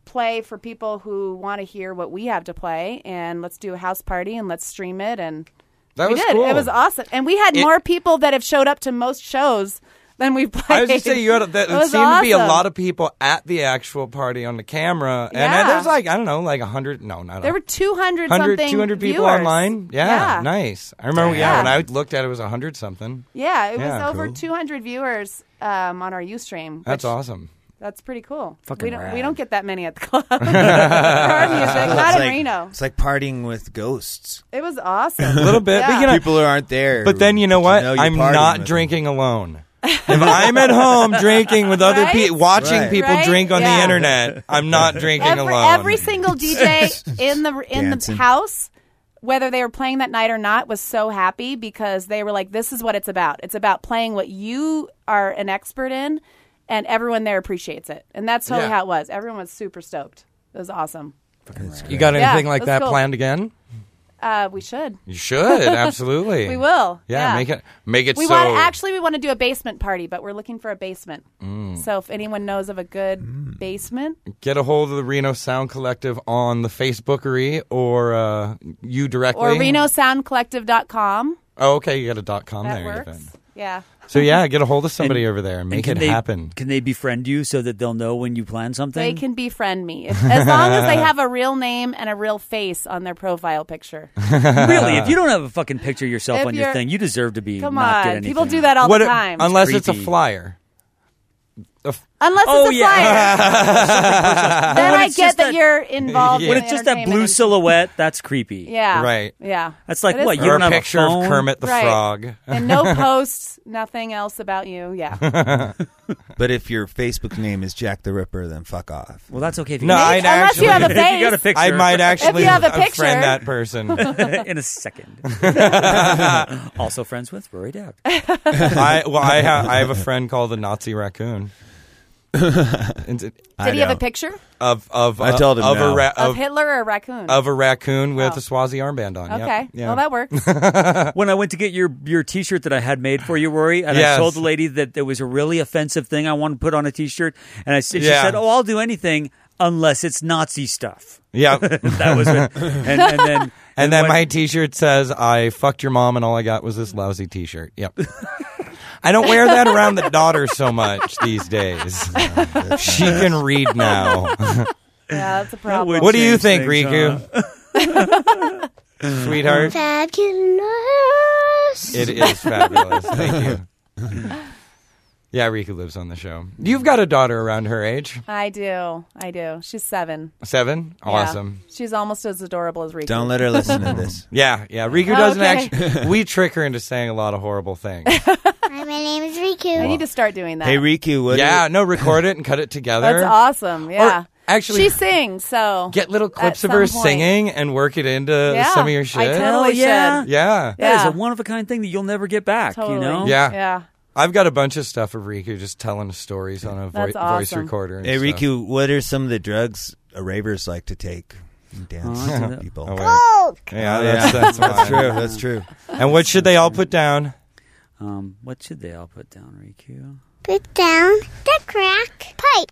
S8: play for people who want to hear what we have to play, and let's do a house party and let's stream it. And
S4: that
S8: we
S4: was
S8: did.
S4: cool.
S8: It was awesome, and we had more people that have showed up to most shows than we've played.
S4: I was just saying, it seemed to be a lot of people at the actual party on the camera.
S8: Yeah.
S4: And there's like, I don't know, like 100, no, not
S8: There were 200 something
S4: 200 people
S8: viewers.
S4: online? Yeah, nice. I remember,
S8: Yeah.
S4: when I looked at it, it was 100 something.
S8: Yeah, it was
S4: Yeah,
S8: over
S4: cool.
S8: 200 viewers on our Ustream.
S4: That's
S8: which-
S4: awesome.
S8: That's pretty cool.
S7: Fucking
S8: we don't get that many at the club. For our music,
S7: It's
S8: not in
S7: like-
S8: Reno.
S7: It's like partying with ghosts.
S8: It was awesome.
S4: A little bit.
S8: Yeah.
S4: But,
S7: People who aren't there.
S4: But then you know what?
S7: you're
S4: I'm
S7: partying
S4: not
S7: with
S4: drinking alone. If I'm at home drinking with other people, watching people
S8: Right?
S4: drink on
S8: Yeah.
S4: the internet, I'm not drinking alone.
S8: Every single DJ in the
S4: Dancing.
S8: house, whether they were playing that night or not, was so happy because they were like, "This is what it's about. It's about playing what you are an expert in." And everyone there appreciates it. And that's totally
S4: Yeah.
S8: how it was. Everyone was super stoked. It was awesome.
S4: You got anything
S8: Yeah,
S4: like
S8: it was
S4: that
S8: cool.
S4: planned again?
S8: We should.
S4: You should, absolutely.
S8: We will.
S4: Yeah, make it
S8: We
S4: so.
S8: want to do a basement party, but we're looking for a basement.
S4: Mm.
S8: So if anyone knows of a good basement,
S4: Get a hold of the Reno Sound Collective on the Facebookery or you directly.
S8: or renosoundcollective.com.
S4: Oh, okay, you got a .com
S8: That
S4: there.
S8: works.
S4: Even.
S8: Yeah.
S4: So yeah, get a hold of somebody over there and make
S9: can
S4: it
S9: they-
S4: happen.
S9: Can they befriend you so that they'll know when you plan something?
S8: They can befriend me as long as they have a real name and a real face on their profile picture.
S9: Really? If you don't have a fucking picture of yourself
S8: If
S9: on your
S8: you're-
S9: thing, you deserve to be
S8: Come
S9: not get
S8: on,
S9: anything.
S8: people do that all the time.
S4: Unless it's a
S9: creepy.
S4: flyer.
S8: Unless
S9: Oh,
S8: it's a
S9: yeah.
S8: flyer. Then
S9: When
S8: I
S9: it's
S8: get
S9: just
S8: that
S9: that-
S8: you're involved.
S9: When
S8: in
S9: it's just that
S8: entertainment
S9: blue
S8: and-
S9: silhouette, that's creepy.
S8: Yeah.
S4: Right.
S8: Yeah.
S9: That's like
S8: It is
S9: what? You
S8: creepy.
S9: don't have
S4: picture
S9: a
S4: of
S9: phone?
S4: Kermit the
S8: Right.
S4: Frog.
S8: And no posts, nothing else about you. Yeah.
S7: But if your Facebook name is Jack the Ripper, then fuck off.
S9: Well, that's okay if you
S4: No,
S9: Maybe-
S4: I'd
S8: Unless
S4: actually.
S8: you have a
S9: If you got a
S8: face.
S9: picture.
S4: I might actually
S8: have a picture.
S4: friend that person.
S9: in a second. Also friends with Rory Dowd.
S4: I have a friend called the Nazi Raccoon.
S8: Did he have a picture
S4: of
S7: I told him
S4: of
S7: no.
S8: of Hitler or a raccoon?
S4: of a raccoon with
S8: Oh.
S4: a Swazi armband on. Yep.
S8: Okay.
S4: Yeah.
S8: Well, that works.
S9: When I went to get your T-shirt that I had made for you, Rory, and
S4: Yes.
S9: I told the lady that there was a really offensive thing I want to put on a T-shirt, and I said, she
S4: Yeah.
S9: said, "Oh, I'll do anything unless it's Nazi stuff."
S4: Yeah.
S9: That was it. And then
S4: then my T-shirt says, "I fucked your mom, and all I got was this lousy T-shirt." Yep. I don't wear that around the daughter so much these days. She can read now.
S8: Yeah, that's a problem.
S4: What do you think,
S9: things,
S4: Riku? Sweetheart?
S6: Fabulous.
S4: It is fabulous. Thank you. Yeah, Riku lives on the show. You've got a daughter around her age.
S8: I do. She's 7.
S4: 7?
S8: Yeah.
S4: Awesome.
S8: She's almost as adorable as Riku.
S7: Don't let her listen to this.
S4: Yeah. Riku doesn't actually. We trick her into saying a lot of horrible things.
S6: Hi, my name is Riku.
S8: I need to start doing that.
S7: Hey, Riku, what
S4: record it and cut it together.
S8: That's awesome. Yeah.
S4: actually,
S8: she sings, so
S4: get little
S8: at
S4: clips of
S8: some
S4: her
S8: point.
S4: singing and work it into some of your shit.
S8: I totally
S9: yeah.
S8: should.
S4: Yeah.
S9: That is a one-of-a-kind thing that you'll never get back,
S8: Totally.
S9: you know?
S4: Yeah. I've got a bunch of stuff of Riku just telling stories on a
S8: That's
S4: voice
S8: awesome.
S4: recorder. And
S7: Hey,
S4: stuff.
S7: Riku, what are some of the drugs ravers like to take? And dance
S9: Oh,
S7: with people.
S4: Oh, wait.
S6: Coke.
S4: Yeah,
S7: Yeah,
S4: that's
S7: that's
S4: fine.
S7: true. That's true.
S4: And what should they all put down?
S9: What should they all put down, Riku?
S6: Put down the crack pipe.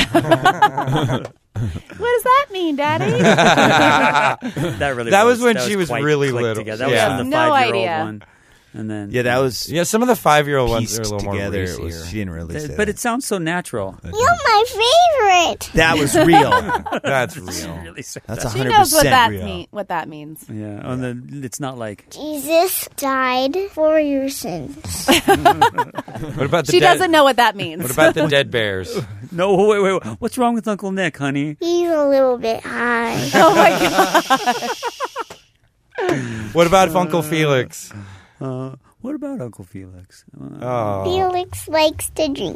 S8: What does that mean, Daddy?
S9: That really
S4: That was when she was
S9: quite
S4: really
S9: clicked
S4: little.
S9: together. That
S4: Yeah.
S9: was from the
S8: No
S9: 5-year-old
S8: idea.
S9: one. And then
S7: Yeah, that was
S4: some of the 5-year-old ones are a
S7: pieced
S4: little more
S7: together. It
S4: racier.
S7: was, she didn't really say
S9: but
S7: that.
S9: it sounds so natural.
S6: You're my favorite.
S7: That was real.
S4: That's real.
S9: Really said
S7: That's
S9: that.
S7: 100%
S8: She knows what that
S7: real.
S8: what that means.
S9: Yeah, and then it's not like
S6: Jesus died for your sins.
S4: What about the
S8: She
S4: dead?
S8: doesn't know what that means.
S4: What about the dead bears?
S9: no. Wait. What's wrong with Uncle Nick, honey?
S6: He's a little bit high.
S8: Oh my god.
S4: What about Uncle Felix?
S9: What about Uncle Felix?
S4: Oh.
S6: Felix likes to drink.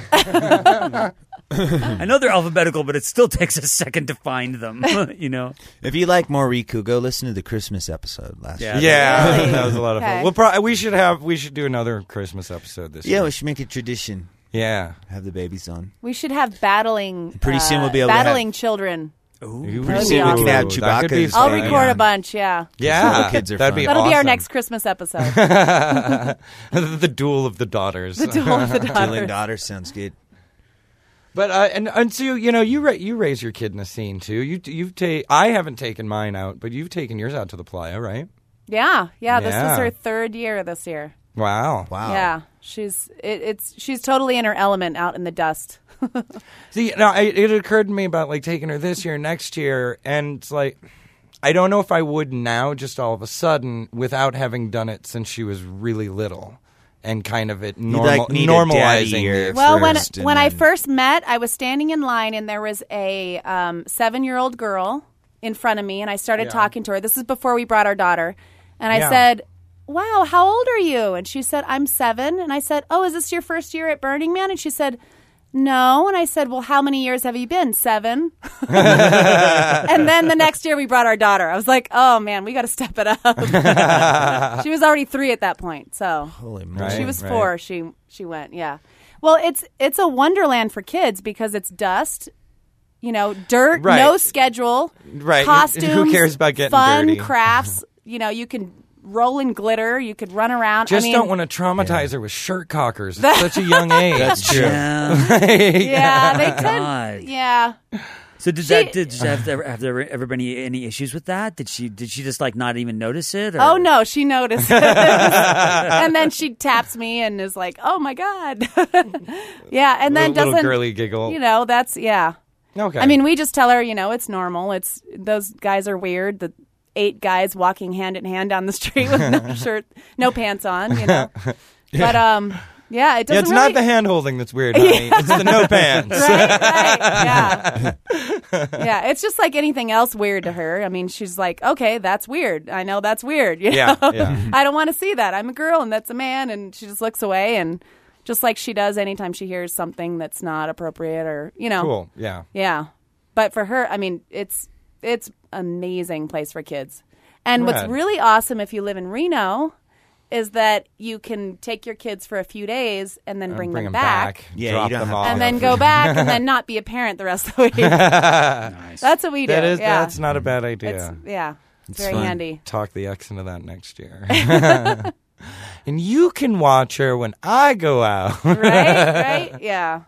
S9: I know they're alphabetical, but it still takes a second to find them. You know.
S7: If you like more Riku, go listen to the Christmas episode last
S9: Yeah.
S7: week.
S4: Yeah,
S8: Really?
S4: that was a lot of fun.
S8: Okay.
S4: Well, we should do another Christmas episode this
S7: Yeah,
S4: year.
S7: we should make it tradition.
S4: Yeah.
S7: Have the babies on.
S8: We should have battling.
S7: Pretty soon we'll be able to have-
S8: battling children.
S4: Ooh,
S7: Pretty
S8: be
S7: soon we
S8: awesome.
S7: can have
S4: That could be
S7: Chewbacca's.
S8: I'll
S4: fun.
S8: record a bunch. Yeah.
S4: Yeah,
S7: Little kids are
S4: that'd
S7: fun.
S4: be
S8: That'll be our
S4: awesome.
S8: next Christmas episode.
S4: The duel of the daughters.
S8: The duel of the
S7: Dueling
S8: daughters.
S7: Daughter sounds good.
S4: But and so you raise your kid in a scene too. I haven't taken mine out, but you've taken yours out to the playa, right?
S8: Yeah. This is her 3rd year this year.
S4: Wow.
S8: Yeah, she's totally in her element out in the dust.
S4: See, now it occurred to me about like taking her this year, next year, and it's like I don't know if I would now, just all of a sudden, without having done it since she was really little, and kind of normalizing it.
S8: Well, when I first met, I was standing in line, and there was a 7-year-old girl in front of me, and I started talking to her. This is before we brought our daughter, and I said, "Wow, how old are you?" And she said, "I'm 7." And I said, "Oh, is this your first year at Burning Man?" And she said, "No." And I said, "Well, how many years have you been?" 7. And then the next year we brought our daughter. I was like, "Oh man, we got to step it up." She was already 3 at that point. So
S7: holy
S4: moly.
S8: She was 4. She went. Yeah. Well, it's a wonderland for kids because it's dust, dirt, no schedule, costumes.
S4: Who cares about getting
S8: fun
S4: dirty?
S8: Crafts. You can roll in glitter. You could run around.
S4: Just don't want to traumatize her with shirt cockers at such a young age.
S7: That's true.
S8: Yeah, they could. Yeah.
S9: So have there ever been any issues with that? Did she just like not even notice it? Or?
S8: Oh no, she noticed it. And then she taps me and is like, "Oh my God." Yeah, and then
S4: little girly giggle.
S8: That's
S4: Okay.
S8: I mean, we just tell her, it's normal. It's those guys are weird. The 8 guys walking hand in hand down the street with no shirt, no pants on, But yeah, it doesn't.
S4: It's not the hand holding that's weird, honey. It's the no pants.
S8: Right. Yeah. Yeah. It's just like anything else weird to her. I mean, she's like, "Okay, that's weird. I know that's weird."
S4: Yeah.
S8: I don't want to see that. I'm a girl and that's a man, and she just looks away, and just like she does anytime she hears something that's not appropriate or
S4: Cool. Yeah.
S8: Yeah. But for her, I mean, it's amazing place for kids. And what's really awesome if you live in Reno is that you can take your kids for a few days and then bring them back.
S7: Yeah,
S4: drop
S7: you don't
S4: them
S7: have
S4: off.
S8: And then go back and then not be a parent the rest of the week.
S9: Nice.
S8: That's what we do.
S4: That's not a bad idea.
S8: It's very
S7: fun.
S8: handy.
S4: Talk the ex into that next year. And you can watch her when I go out.
S8: Right? Yeah.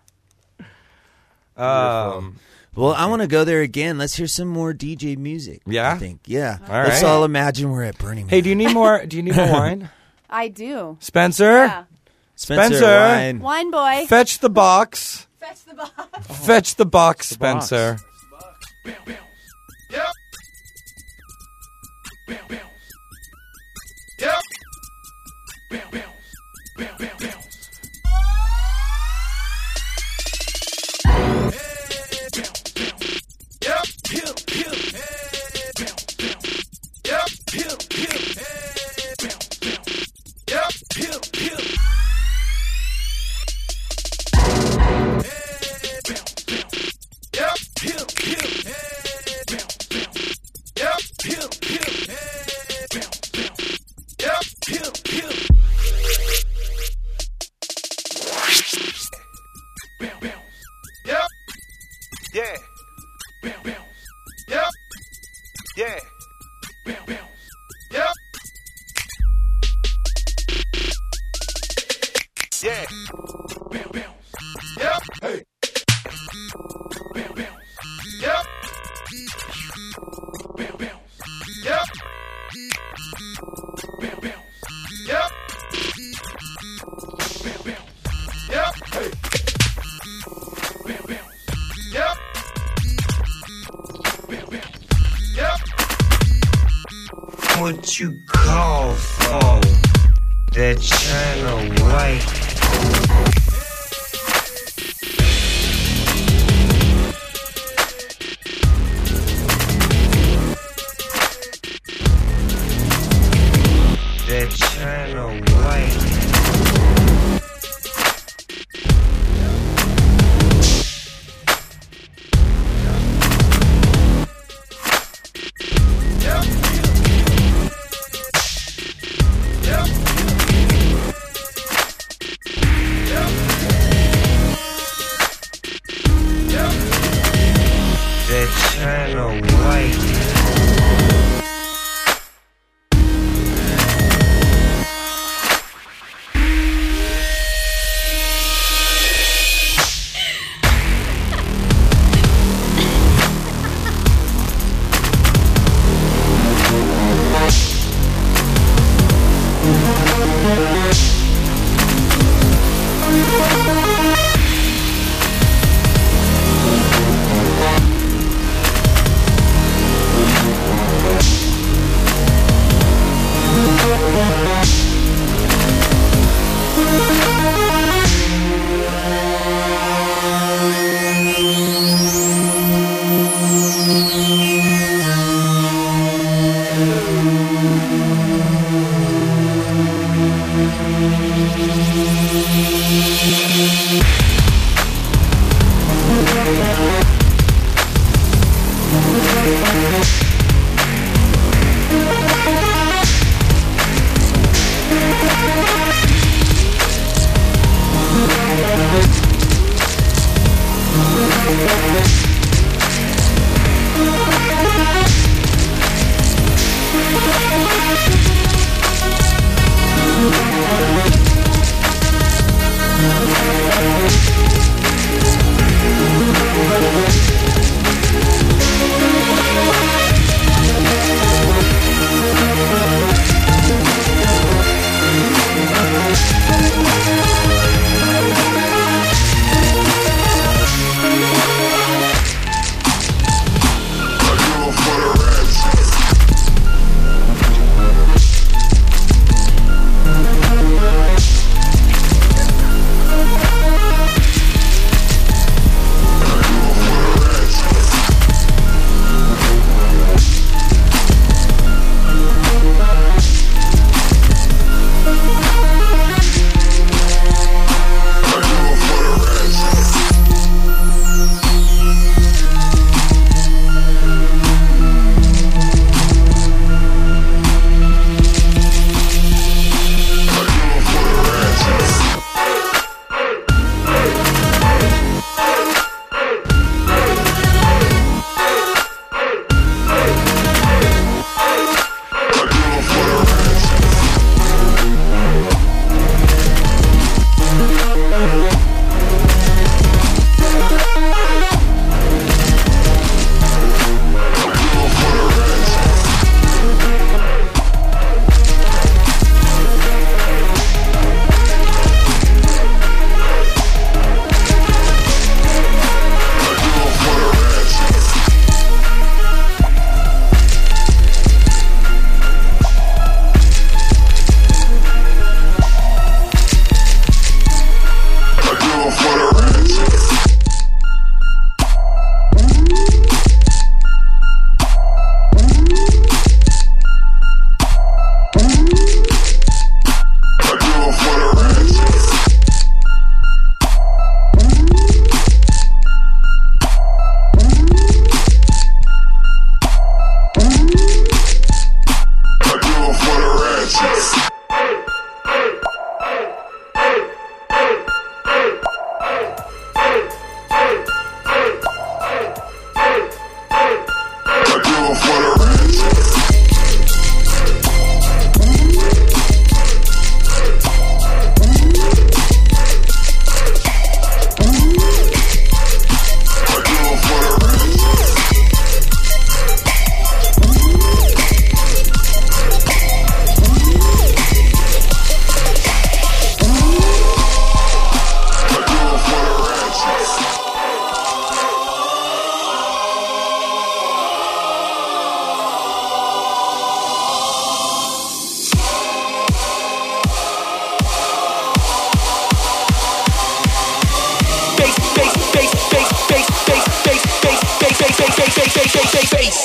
S7: Well, I want to go there again. Let's hear some more DJ music.
S4: Yeah?
S7: I think. Yeah.
S4: All right.
S7: Let's all imagine we're at Burning Man.
S4: Hey, do you need more wine?
S8: I do.
S4: Spencer?
S8: Yeah.
S7: Spencer.
S8: Wine boy.
S4: Fetch the box.
S8: Fetch the box.
S4: Fetch the box, Spencer.
S17: Yep. Yep.
S19: What you call for that China white? That China white. That China white.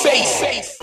S16: face.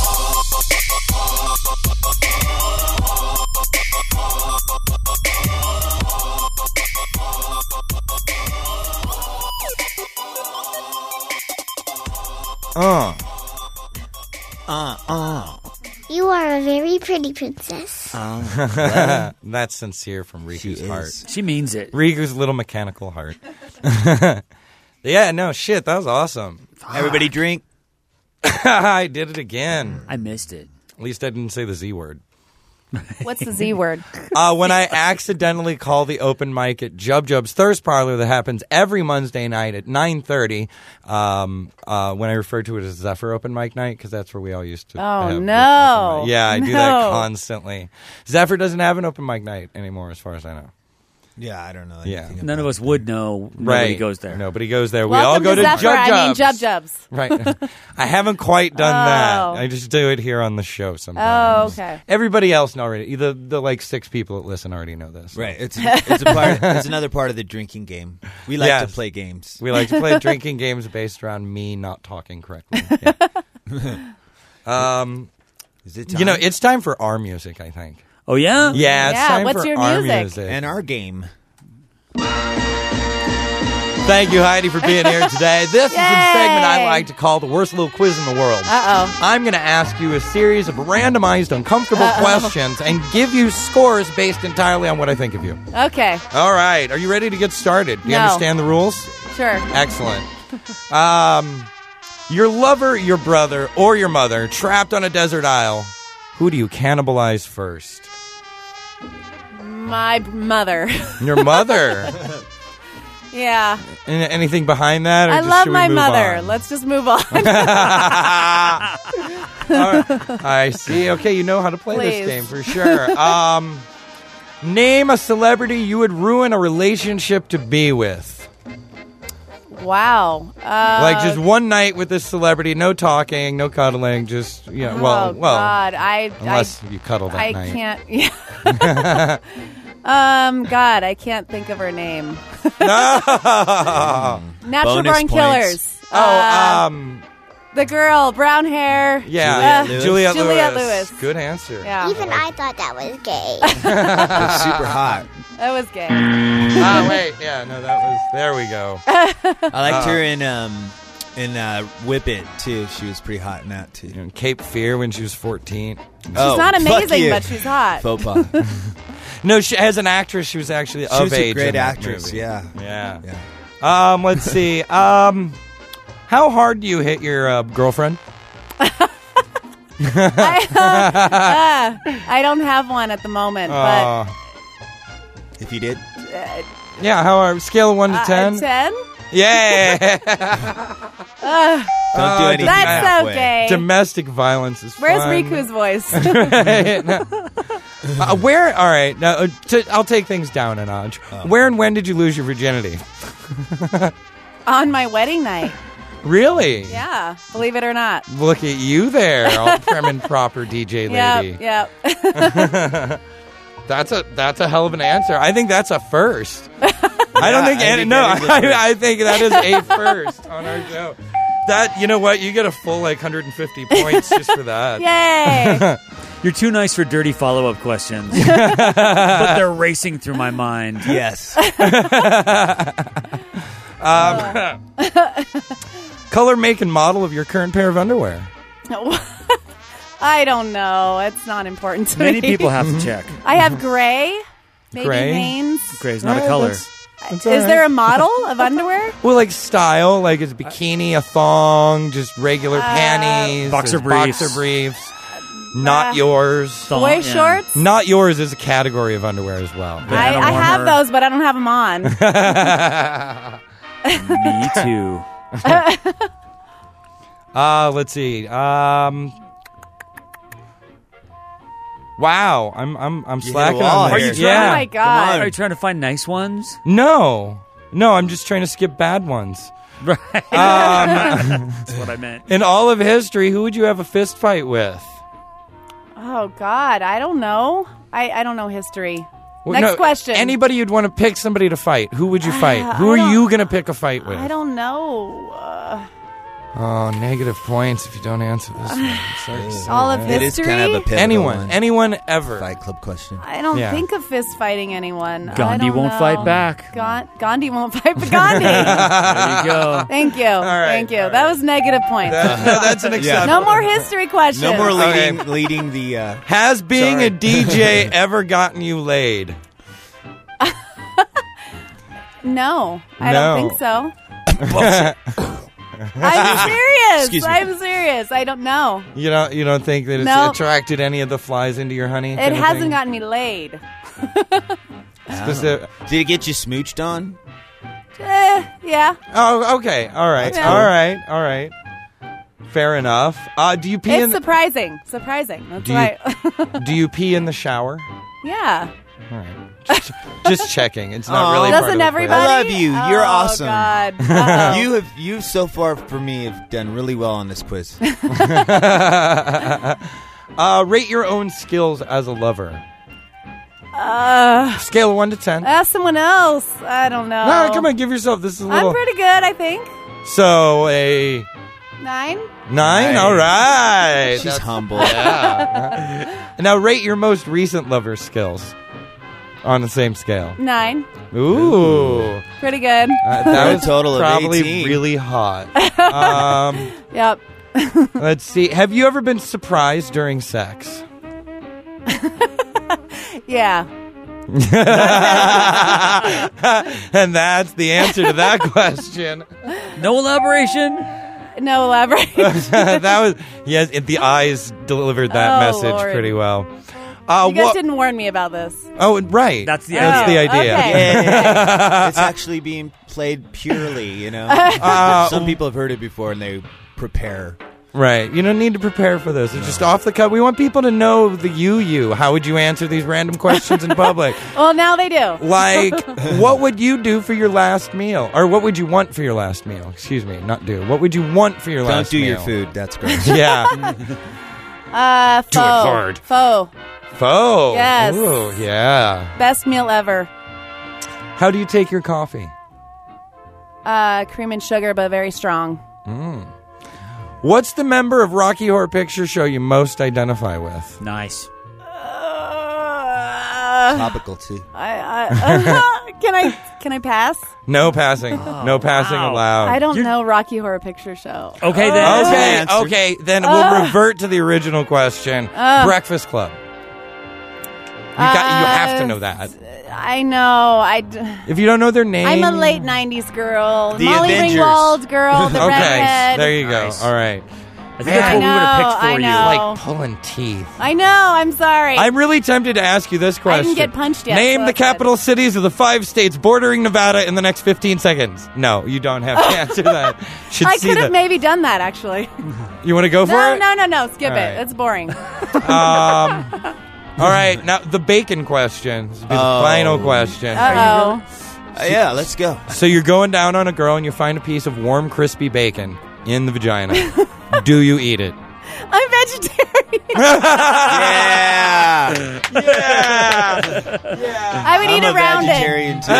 S6: You are a very pretty princess.
S4: That's sincere from Riku's heart.
S9: She means it.
S4: Riku's little mechanical heart. Yeah, no, shit, that was awesome.
S7: Everybody drink.
S4: I did it again.
S9: I missed it.
S4: At least I didn't say the Z word.
S8: What's the Z word?
S4: When I accidentally call the open mic at Jub Jub's Thirst Parlor that happens every Monday night at 9:30, when I refer to it as Zephyr Open Mic Night, because that's where we all used to have
S8: no.
S4: open mic. Yeah, I do that constantly. Zephyr doesn't have an open mic night anymore, as far as I know.
S7: Yeah, I don't know.
S4: Yeah.
S9: None of us would know. Nobody
S4: Right.
S9: goes there.
S4: Nobody goes there.
S8: Welcome
S4: we all go to
S8: Zephyr,
S4: Jub
S8: I mean
S4: Jub's.
S8: Jub Jubs.
S4: Right. I haven't quite done that. I just do it here on the show sometimes.
S8: Oh, okay.
S4: Everybody else know already. The like 6 people that listen already know this.
S7: Right. It's a part. It's another part of the drinking game. We like to play games.
S4: We like to play drinking games based around me not talking correctly. Yeah.
S7: Is it time?
S4: You know, it's time for our music, I think.
S9: Oh, yeah?
S4: Yeah, it's time
S8: what's
S4: for
S8: your
S4: our
S8: music?
S7: And our game.
S4: Thank you, Heidi, for being here today. This is a segment I like to call the worst little quiz in the world.
S8: Uh-oh.
S4: I'm going to ask you a series of randomized, uncomfortable questions and give you scores based entirely on what I think of you.
S8: Okay.
S4: All right. Are you ready to get started? Do you
S8: No.
S4: understand the rules?
S8: Sure.
S4: Excellent. Your lover, your brother, or your mother trapped on a desert isle. Who do you cannibalize first?
S8: My mother.
S4: Your mother.
S8: Yeah.
S4: Anything behind that? Or
S8: I
S4: just
S8: love
S4: should we
S8: my
S4: move
S8: mother.
S4: on?
S8: Let's just move on.
S4: All right. I see. Okay, you know how to play
S8: Please.
S4: this game for sure. Name a celebrity you would ruin a relationship to be with.
S8: Wow.
S4: Like just one night with this celebrity, no talking, no cuddling, just well,
S8: God,
S4: unless you cuddle that
S8: I
S4: night.
S8: can't. Yeah. God, I can't think of her name. Natural
S7: Bonus
S8: Born
S7: points.
S8: Killers. The girl, brown hair.
S4: Yeah,
S7: Juliette
S4: Juliette
S8: Lewis.
S4: Good answer.
S8: Yeah.
S6: Even I thought that was gay.
S7: It's super hot.
S8: That was gay.
S4: Oh wait, yeah, no, that was. There we go.
S7: I liked her in Whip It too. She was pretty hot in that too.
S4: In Cape Fear when she was 14.
S8: She's not amazing, but she's hot.
S7: Faux pas.
S4: No, she, as an actress, she was actually
S7: She
S4: of
S7: was
S4: age.
S7: a great
S4: in that
S7: actress.
S4: movie.
S7: Yeah.
S4: Let's see. How hard do you hit your girlfriend?
S8: I don't have one at the moment, but
S7: if you did,
S4: yeah. How hard? Scale of 1 to 10.
S8: 10.
S4: Yeah.
S7: don't do anything
S8: That's
S7: halfway.
S8: okay.
S4: Domestic violence is
S8: Where's
S4: fun.
S8: Riku's voice?
S4: Where? All right. Now, I'll take things down a notch. Where and when did you lose your virginity?
S8: On my wedding night.
S4: Really?
S8: Yeah, believe it or not.
S4: Look at you there, all prim and proper DJ lady.
S8: Yep.
S4: That's a hell of an answer. I think that's a first. I don't think any. No, I think that is a first on our show. That, you know what? You get a full 150 points just for that.
S8: Yay!
S9: You're too nice for dirty follow-up questions. But they're racing through my mind.
S7: Yes.
S4: Color, make, and model of your current pair of underwear.
S8: I don't know. It's not important to
S9: Many
S8: me.
S9: people have to check.
S8: I have gray. Maybe
S4: Gray?
S8: Hanes.
S9: Gray's not a
S4: Alright,
S9: color.
S4: that's
S8: Is
S4: all right.
S8: there a model of underwear?
S4: Well, style, it's a bikini, a thong, just regular panties,
S9: Boxer
S4: there's
S9: briefs.
S4: boxer briefs. Not yours.
S8: Boy shorts?
S4: Not yours is a category of underwear as well.
S8: I have those, but I don't have them on.
S9: Me too.
S4: Let's see. Wow, I'm slacking
S7: wall
S4: on
S7: here.
S9: Are you
S4: this.
S9: trying?
S4: Yeah.
S8: Oh my God.
S9: Are you trying to find nice ones?
S4: No, I'm just trying to skip bad ones.
S9: Right. That's what I meant.
S4: In all of history, who would you have a fist fight with?
S8: Oh, God. I don't know. I don't know history.
S4: Well,
S8: Next
S4: no,
S8: question.
S4: Anybody you'd want to pick somebody to fight. Who would you fight? Who are you going to pick a fight with?
S8: I don't know.
S4: Oh, negative points if you don't answer this one. I'm sorry to say
S8: All of
S4: that.
S8: history?
S7: It is kind of a pivotal
S4: Anyone ever.
S7: Fight Club question.
S8: I don't
S4: Yeah.
S8: think of fist fighting anyone. I
S9: Gandhi
S8: don't
S9: won't
S8: know.
S9: fight back.
S8: Gandhi won't fight back. Gandhi.
S9: There you go.
S8: Thank you.
S4: right,
S8: Thank you. That was negative points.
S4: That's an acceptable.
S8: No more history questions.
S7: No more
S4: Okay.
S7: leading the.
S4: Has being
S7: Sorry.
S4: a DJ ever gotten you laid?
S8: No, I
S4: No.
S8: don't think so. I'm serious.
S7: Excuse me.
S8: I'm serious. I don't know.
S4: You don't think that it's
S8: No.
S4: attracted any of the flies into your honey?
S8: It hasn't gotten me laid.
S4: Specific.
S7: Did it get you smooched on?
S8: Yeah.
S4: Oh, okay. All right.
S8: Yeah.
S4: All right. Fair enough. Do you pee
S8: It's
S4: in?
S8: surprising. Surprising. That's
S4: Do you-
S8: right.
S4: Do you pee in the shower?
S8: Yeah.
S4: All right. Just checking. It's not really. part of
S8: Doesn't
S4: the
S8: everybody?
S7: I love you. You're
S8: Oh,
S7: awesome.
S8: God. Uh-oh.
S7: You so far for me have done really well on this quiz.
S4: quiz. Rate your own skills as a lover. Scale of 1 to 10.
S8: Ask someone else. I don't know.
S4: No, come on, give yourself. This is a little.
S8: I'm pretty good, I think.
S4: So a
S8: 9.
S4: 9. All right.
S7: She's humble.
S4: Yeah. Now rate your most recent lover skills on the same scale.
S8: 9.
S4: Ooh.
S8: Pretty good.
S4: That was
S7: total of
S4: probably
S7: 18.
S4: really hot.
S8: Yep.
S4: Let's see. Have you ever been surprised during sex?
S8: Yeah.
S4: And that's the answer to that question.
S9: No elaboration.
S8: No elaborate.
S4: That was yes. The eyes delivered that
S8: Oh,
S4: message
S8: Lord.
S4: pretty well.
S8: You guys didn't warn me about this.
S4: Oh, right.
S9: That's the
S4: That's the idea.
S8: Okay.
S7: It's actually being played purely, you know. Some people have heard it before and they prepare.
S4: Right. You don't need to prepare for this. It's just off the cuff. We want people to know the you. How would you answer these random questions in public?
S8: Well, now they do.
S4: Like, what would you do for your last meal? Or what would you want for your last meal? Excuse me, not do. What would you want for your last
S7: Don't do
S4: meal?
S7: your food. That's gross.
S4: Yeah.
S8: Faux.
S4: Do it hard.
S8: Faux.
S4: Faux.
S8: Yes.
S4: Ooh, yeah.
S8: Best meal ever.
S4: How do you take your coffee?
S8: Cream and sugar, but very strong.
S4: What's the member of Rocky Horror Picture Show you most identify with?
S9: Nice.
S7: Topical too.
S8: Can I pass?
S4: No passing. No passing allowed.
S8: I don't know Rocky Horror Picture Show.
S9: Okay, then.
S4: Okay. Then we'll revert to the original question. Breakfast Club. You have to know that.
S8: I know.
S4: If you don't know their name,
S8: I'm a late '90s girl.
S7: The
S8: Molly
S7: Avengers.
S8: Ringwald girl. The
S4: Okay,
S8: redhead.
S4: there you go.
S9: Nice.
S4: All right.
S9: I think that's what we would have picked for
S8: I
S9: you.
S8: know.
S4: Like pulling teeth.
S8: I know. I'm sorry.
S4: I'm really tempted to ask you this question.
S8: I didn't get punched yet.
S4: Name
S8: so
S4: the
S8: that's good.
S4: capital cities of the 5 states bordering Nevada in the next 15 seconds. No, you don't have to answer that. Should
S8: I
S4: see
S8: could have
S4: that.
S8: maybe done that actually.
S4: You want to go for
S8: No,
S4: it?
S8: no. Skip
S4: All
S8: it.
S4: right.
S8: It's boring.
S4: All right, now the bacon question. This will be the final question.
S8: Uh-oh.
S7: Yeah, let's go.
S4: So you're going down on a girl and you find a piece of warm, crispy bacon in the vagina. Do you eat it?
S8: I'm vegetarian.
S4: Yeah.
S8: I would eat
S7: I'm a
S8: around
S7: vegetarian too.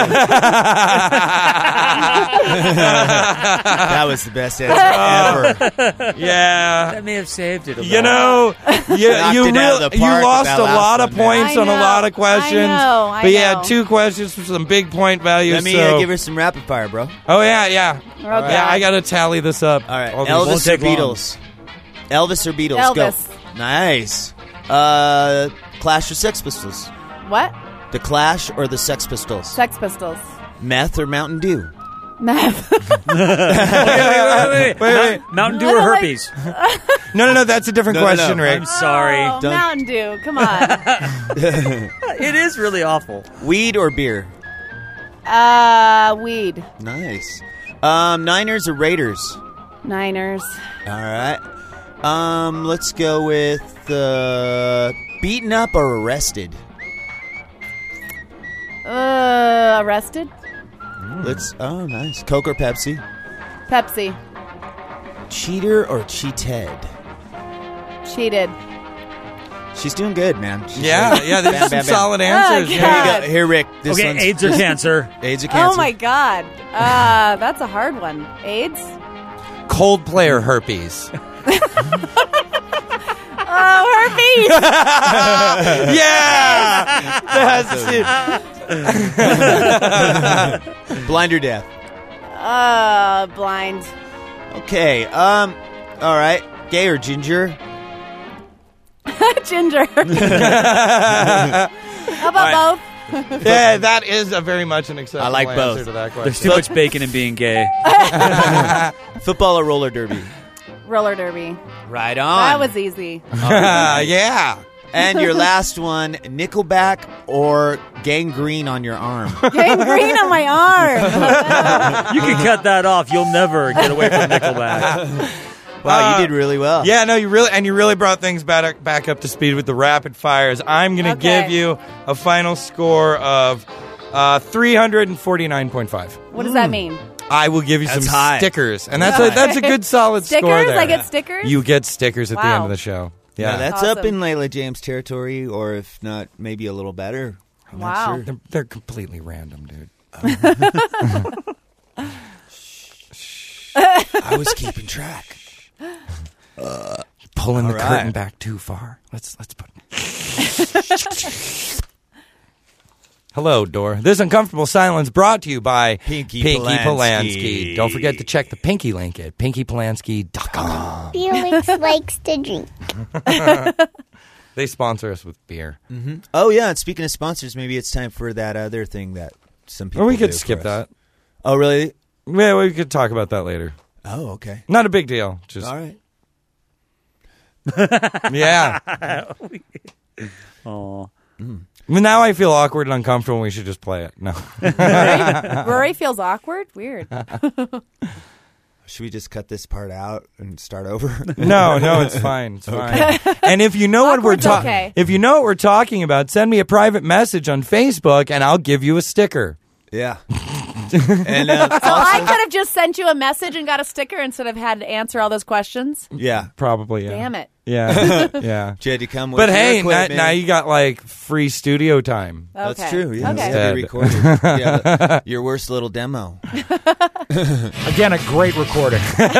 S7: That was the best answer ever.
S4: Yeah.
S9: That may have saved it a
S4: You
S9: little.
S4: know, you
S7: Knocked it out of the
S4: you
S7: park with
S4: lost
S7: that
S4: a
S7: last
S4: lot of
S7: one, man.
S4: points
S8: I
S4: on a
S8: know,
S4: lot of questions.
S8: I
S4: But you
S8: know.
S4: had 2 questions for some big point values.
S7: Let me
S4: so.
S7: give her some rapid fire, bro.
S4: Oh, yeah.
S8: Okay.
S4: Yeah, I got to tally this up.
S7: All right,
S4: All these-
S7: Elvis
S9: won't
S7: or
S9: take long.
S7: Beatles? Elvis or Beatles?
S8: Elvis.
S7: Go. Nice. Clash or Sex Pistols?
S8: What?
S7: The Clash or the Sex Pistols?
S8: Sex Pistols.
S7: Meth or Mountain Dew?
S8: Meth.
S9: Wait. Mountain Dew or herpes?
S4: No, that's a different
S7: No, no, no.
S4: question, Rick.
S9: I'm sorry.
S8: Oh,
S7: Don't-
S8: Mountain Dew. Come on.
S9: It is really awful.
S7: Weed or beer?
S8: Weed.
S7: Nice. Niners or Raiders?
S8: Niners.
S7: All right. Let's go with beaten up or arrested.
S8: Arrested.
S7: Oh, nice. Coke or Pepsi?
S8: Pepsi.
S7: Cheater or cheated?
S8: Cheated.
S7: She's doing good, man. She's
S4: Yeah,
S7: ready.
S4: yeah, there's
S7: Bam,
S4: some
S7: bam, bam.
S4: solid answers.
S8: Oh,
S4: here.
S8: God.
S7: Here you go. Here, Rick. This
S9: Okay,
S7: one's
S9: AIDS or cancer?
S7: AIDS or cancer?
S8: Oh my God. That's a hard one. AIDS.
S4: Coldplay or herpes?
S8: Oh, herpes!
S4: Yeah! That's it.
S7: Blind or deaf?
S8: Blind.
S7: Okay. All right. Gay or ginger?
S8: Ginger. How about both?
S4: Yeah, that is a very much an acceptable
S7: I like both.
S4: answer to that question.
S9: There's too much bacon in being gay.
S7: Football or roller derby?
S8: Roller derby.
S7: Right on.
S8: That was easy.
S4: Yeah.
S7: And your last one, Nickelback or gangrene on your arm?
S8: Gangrene on my arm.
S9: You can cut that off. You'll never get away from Nickelback.
S7: Wow, you did really well.
S4: Yeah, no, you really brought things back up to speed with the rapid fires. I'm going to give you a final score of 349.5.
S8: What does that mean?
S4: I will give you some
S7: high.
S4: stickers, and that's a good solid
S8: stickers?
S4: score there.
S8: I get stickers?
S4: You get stickers at the
S8: Wow.
S4: end of the show. Yeah,
S7: Now, that's
S8: Awesome.
S7: up in Layla James territory, or if not, maybe a little better. I'm
S8: Wow.
S7: not sure.
S4: they're completely random, dude.
S7: I was keeping track.
S4: Pulling the
S7: All right.
S4: curtain back too far. Let's put. Hello, Door. This uncomfortable silence brought to you by
S7: Pinky
S4: Polansky.
S7: Polansky.
S4: Don't forget to check the Pinky link at pinkypolansky.com.
S6: Felix likes to drink.
S4: They sponsor us with beer.
S7: Mm-hmm. Oh, yeah, and speaking of sponsors, maybe it's time for that other thing that some people
S4: Or we could
S7: do
S4: skip
S7: for us.
S4: that.
S7: Oh, really?
S4: Yeah, we could talk about that later.
S7: Oh, okay.
S4: Not a big deal. Just
S7: All right.
S4: yeah.
S9: Oh.
S4: Now I feel awkward and uncomfortable. We should just play it. No.
S8: Rory feels awkward? Weird.
S7: Should we just cut this part out and start over?
S4: No, it's fine. It's fine. And if you know what we're
S8: Awkward's
S4: talking,
S8: okay.
S4: if you know what we're talking about, send me a private message on Facebook, and I'll give you a sticker.
S7: Yeah. And
S8: So I could have just sent you a message and got a sticker instead of had to answer all those questions?
S7: yeah.
S4: Probably. Yeah.
S8: Damn it.
S4: Yeah. Yeah.
S7: You had to come with
S4: But
S7: your
S4: hey,
S7: equipment.
S4: now you got like free studio time.
S8: Okay.
S7: That's true. Yeah.
S8: Okay.
S7: Instead. Recorded. Yeah, your worst little demo.
S11: Again, a great recording.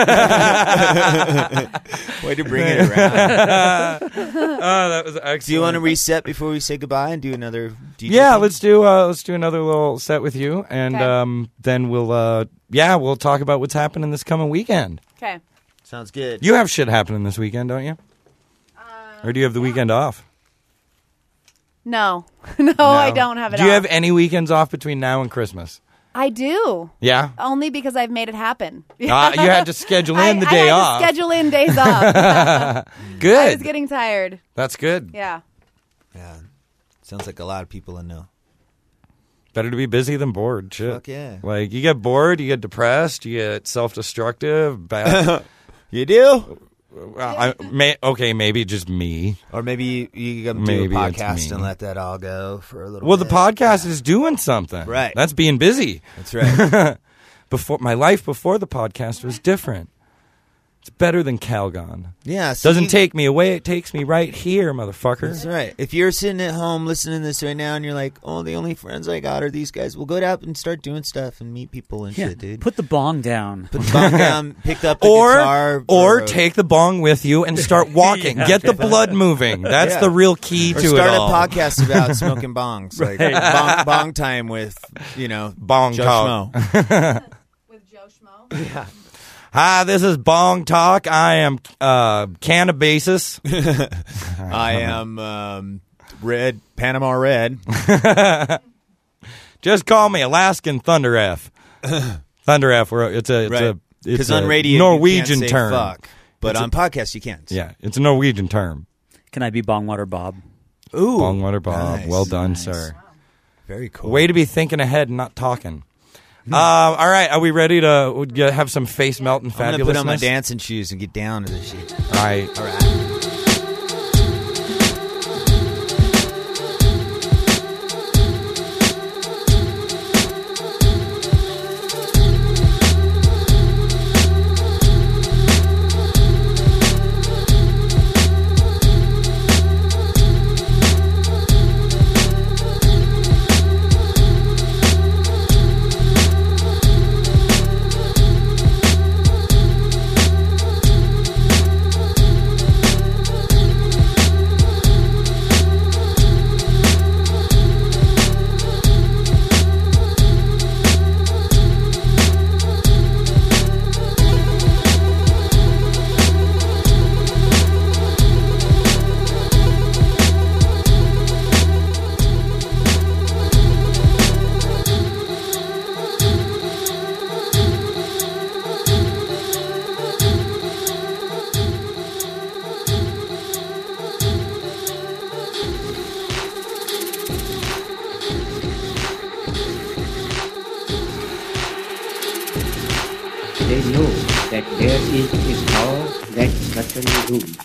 S7: Way to bring it around.
S4: Oh, that was excellent.
S7: Do you want to reset before we say goodbye and do another DJ
S4: Yeah,
S7: thing?
S4: let's do another little set with you, and
S8: Okay.
S4: then we'll talk about what's happening this coming weekend.
S8: Okay.
S7: Sounds good.
S4: You have shit happening this weekend, don't you? Or do you have the weekend off?
S8: No. No, I don't have it
S4: Do you
S8: off.
S4: have any weekends off between now and Christmas?
S8: I do.
S4: Yeah.
S8: Only because I've made it happen.
S4: You had to schedule in the
S8: I
S4: day
S8: had
S4: off.
S8: to schedule in days off.
S4: Good.
S8: I was getting tired.
S4: That's good.
S8: Yeah.
S7: Yeah. Sounds like a lot of people I know.
S4: Better to be busy than bored. Shit.
S7: Fuck yeah.
S4: Like, you get bored, you get depressed, you get self-destructive. Bad.
S7: You do?
S4: Maybe just me.
S7: Or maybe you can do
S4: Maybe
S7: a
S4: it's
S7: podcast
S4: me.
S7: and let that all go for a little
S4: Well,
S7: bit.
S4: the podcast is doing something.
S7: Right.
S4: That's being busy.
S7: That's right.
S4: My life before the podcast was different. It's better than Calgon.
S7: Yeah. so
S4: Doesn't
S7: you-
S4: take me away. It takes me right here, motherfucker.
S7: That's right. If you're sitting at home listening to this right now and you're like, oh, the only friends I got are these guys, well, go out and start doing stuff and meet people and
S9: Yeah.
S7: shit, dude.
S9: Put the bong down.
S7: Put the bong down, pick up the guitar.
S4: Or take the bong with you and start walking.
S9: Yeah.
S4: Get the blood moving. That's
S7: Yeah.
S4: the real key
S7: or
S4: to
S7: start
S4: it all.
S7: a podcast about smoking bongs. Like
S9: Right.
S7: bong time with,
S4: Bong
S7: Joe
S4: talk.
S7: Schmo.
S8: With Joe Schmo?
S7: Yeah.
S4: Hi, this is Bong Talk. I am Cannabasis.
S7: I am Red, Panama Red.
S4: Just call me Alaskan Thunder F. Thunder F. It's
S7: Right. Because
S4: a
S7: on radio
S4: Norwegian
S7: you can't say
S4: term.
S7: fuck, but
S4: It's
S7: on podcasts you can't.
S4: Yeah, it's a Norwegian term.
S9: Can I be Bongwater Bob?
S7: Ooh.
S4: Bongwater Bob.
S7: Nice,
S4: Well done,
S7: nice.
S4: sir.
S7: Very cool.
S4: Way to be thinking ahead and not talking. All right, are we ready to have some face melt and
S7: I'm going to put on my
S4: fabulousness?
S7: dancing shoes and get down to this shit.
S4: All right.
S7: All right.
S20: There is a power that certainly rules.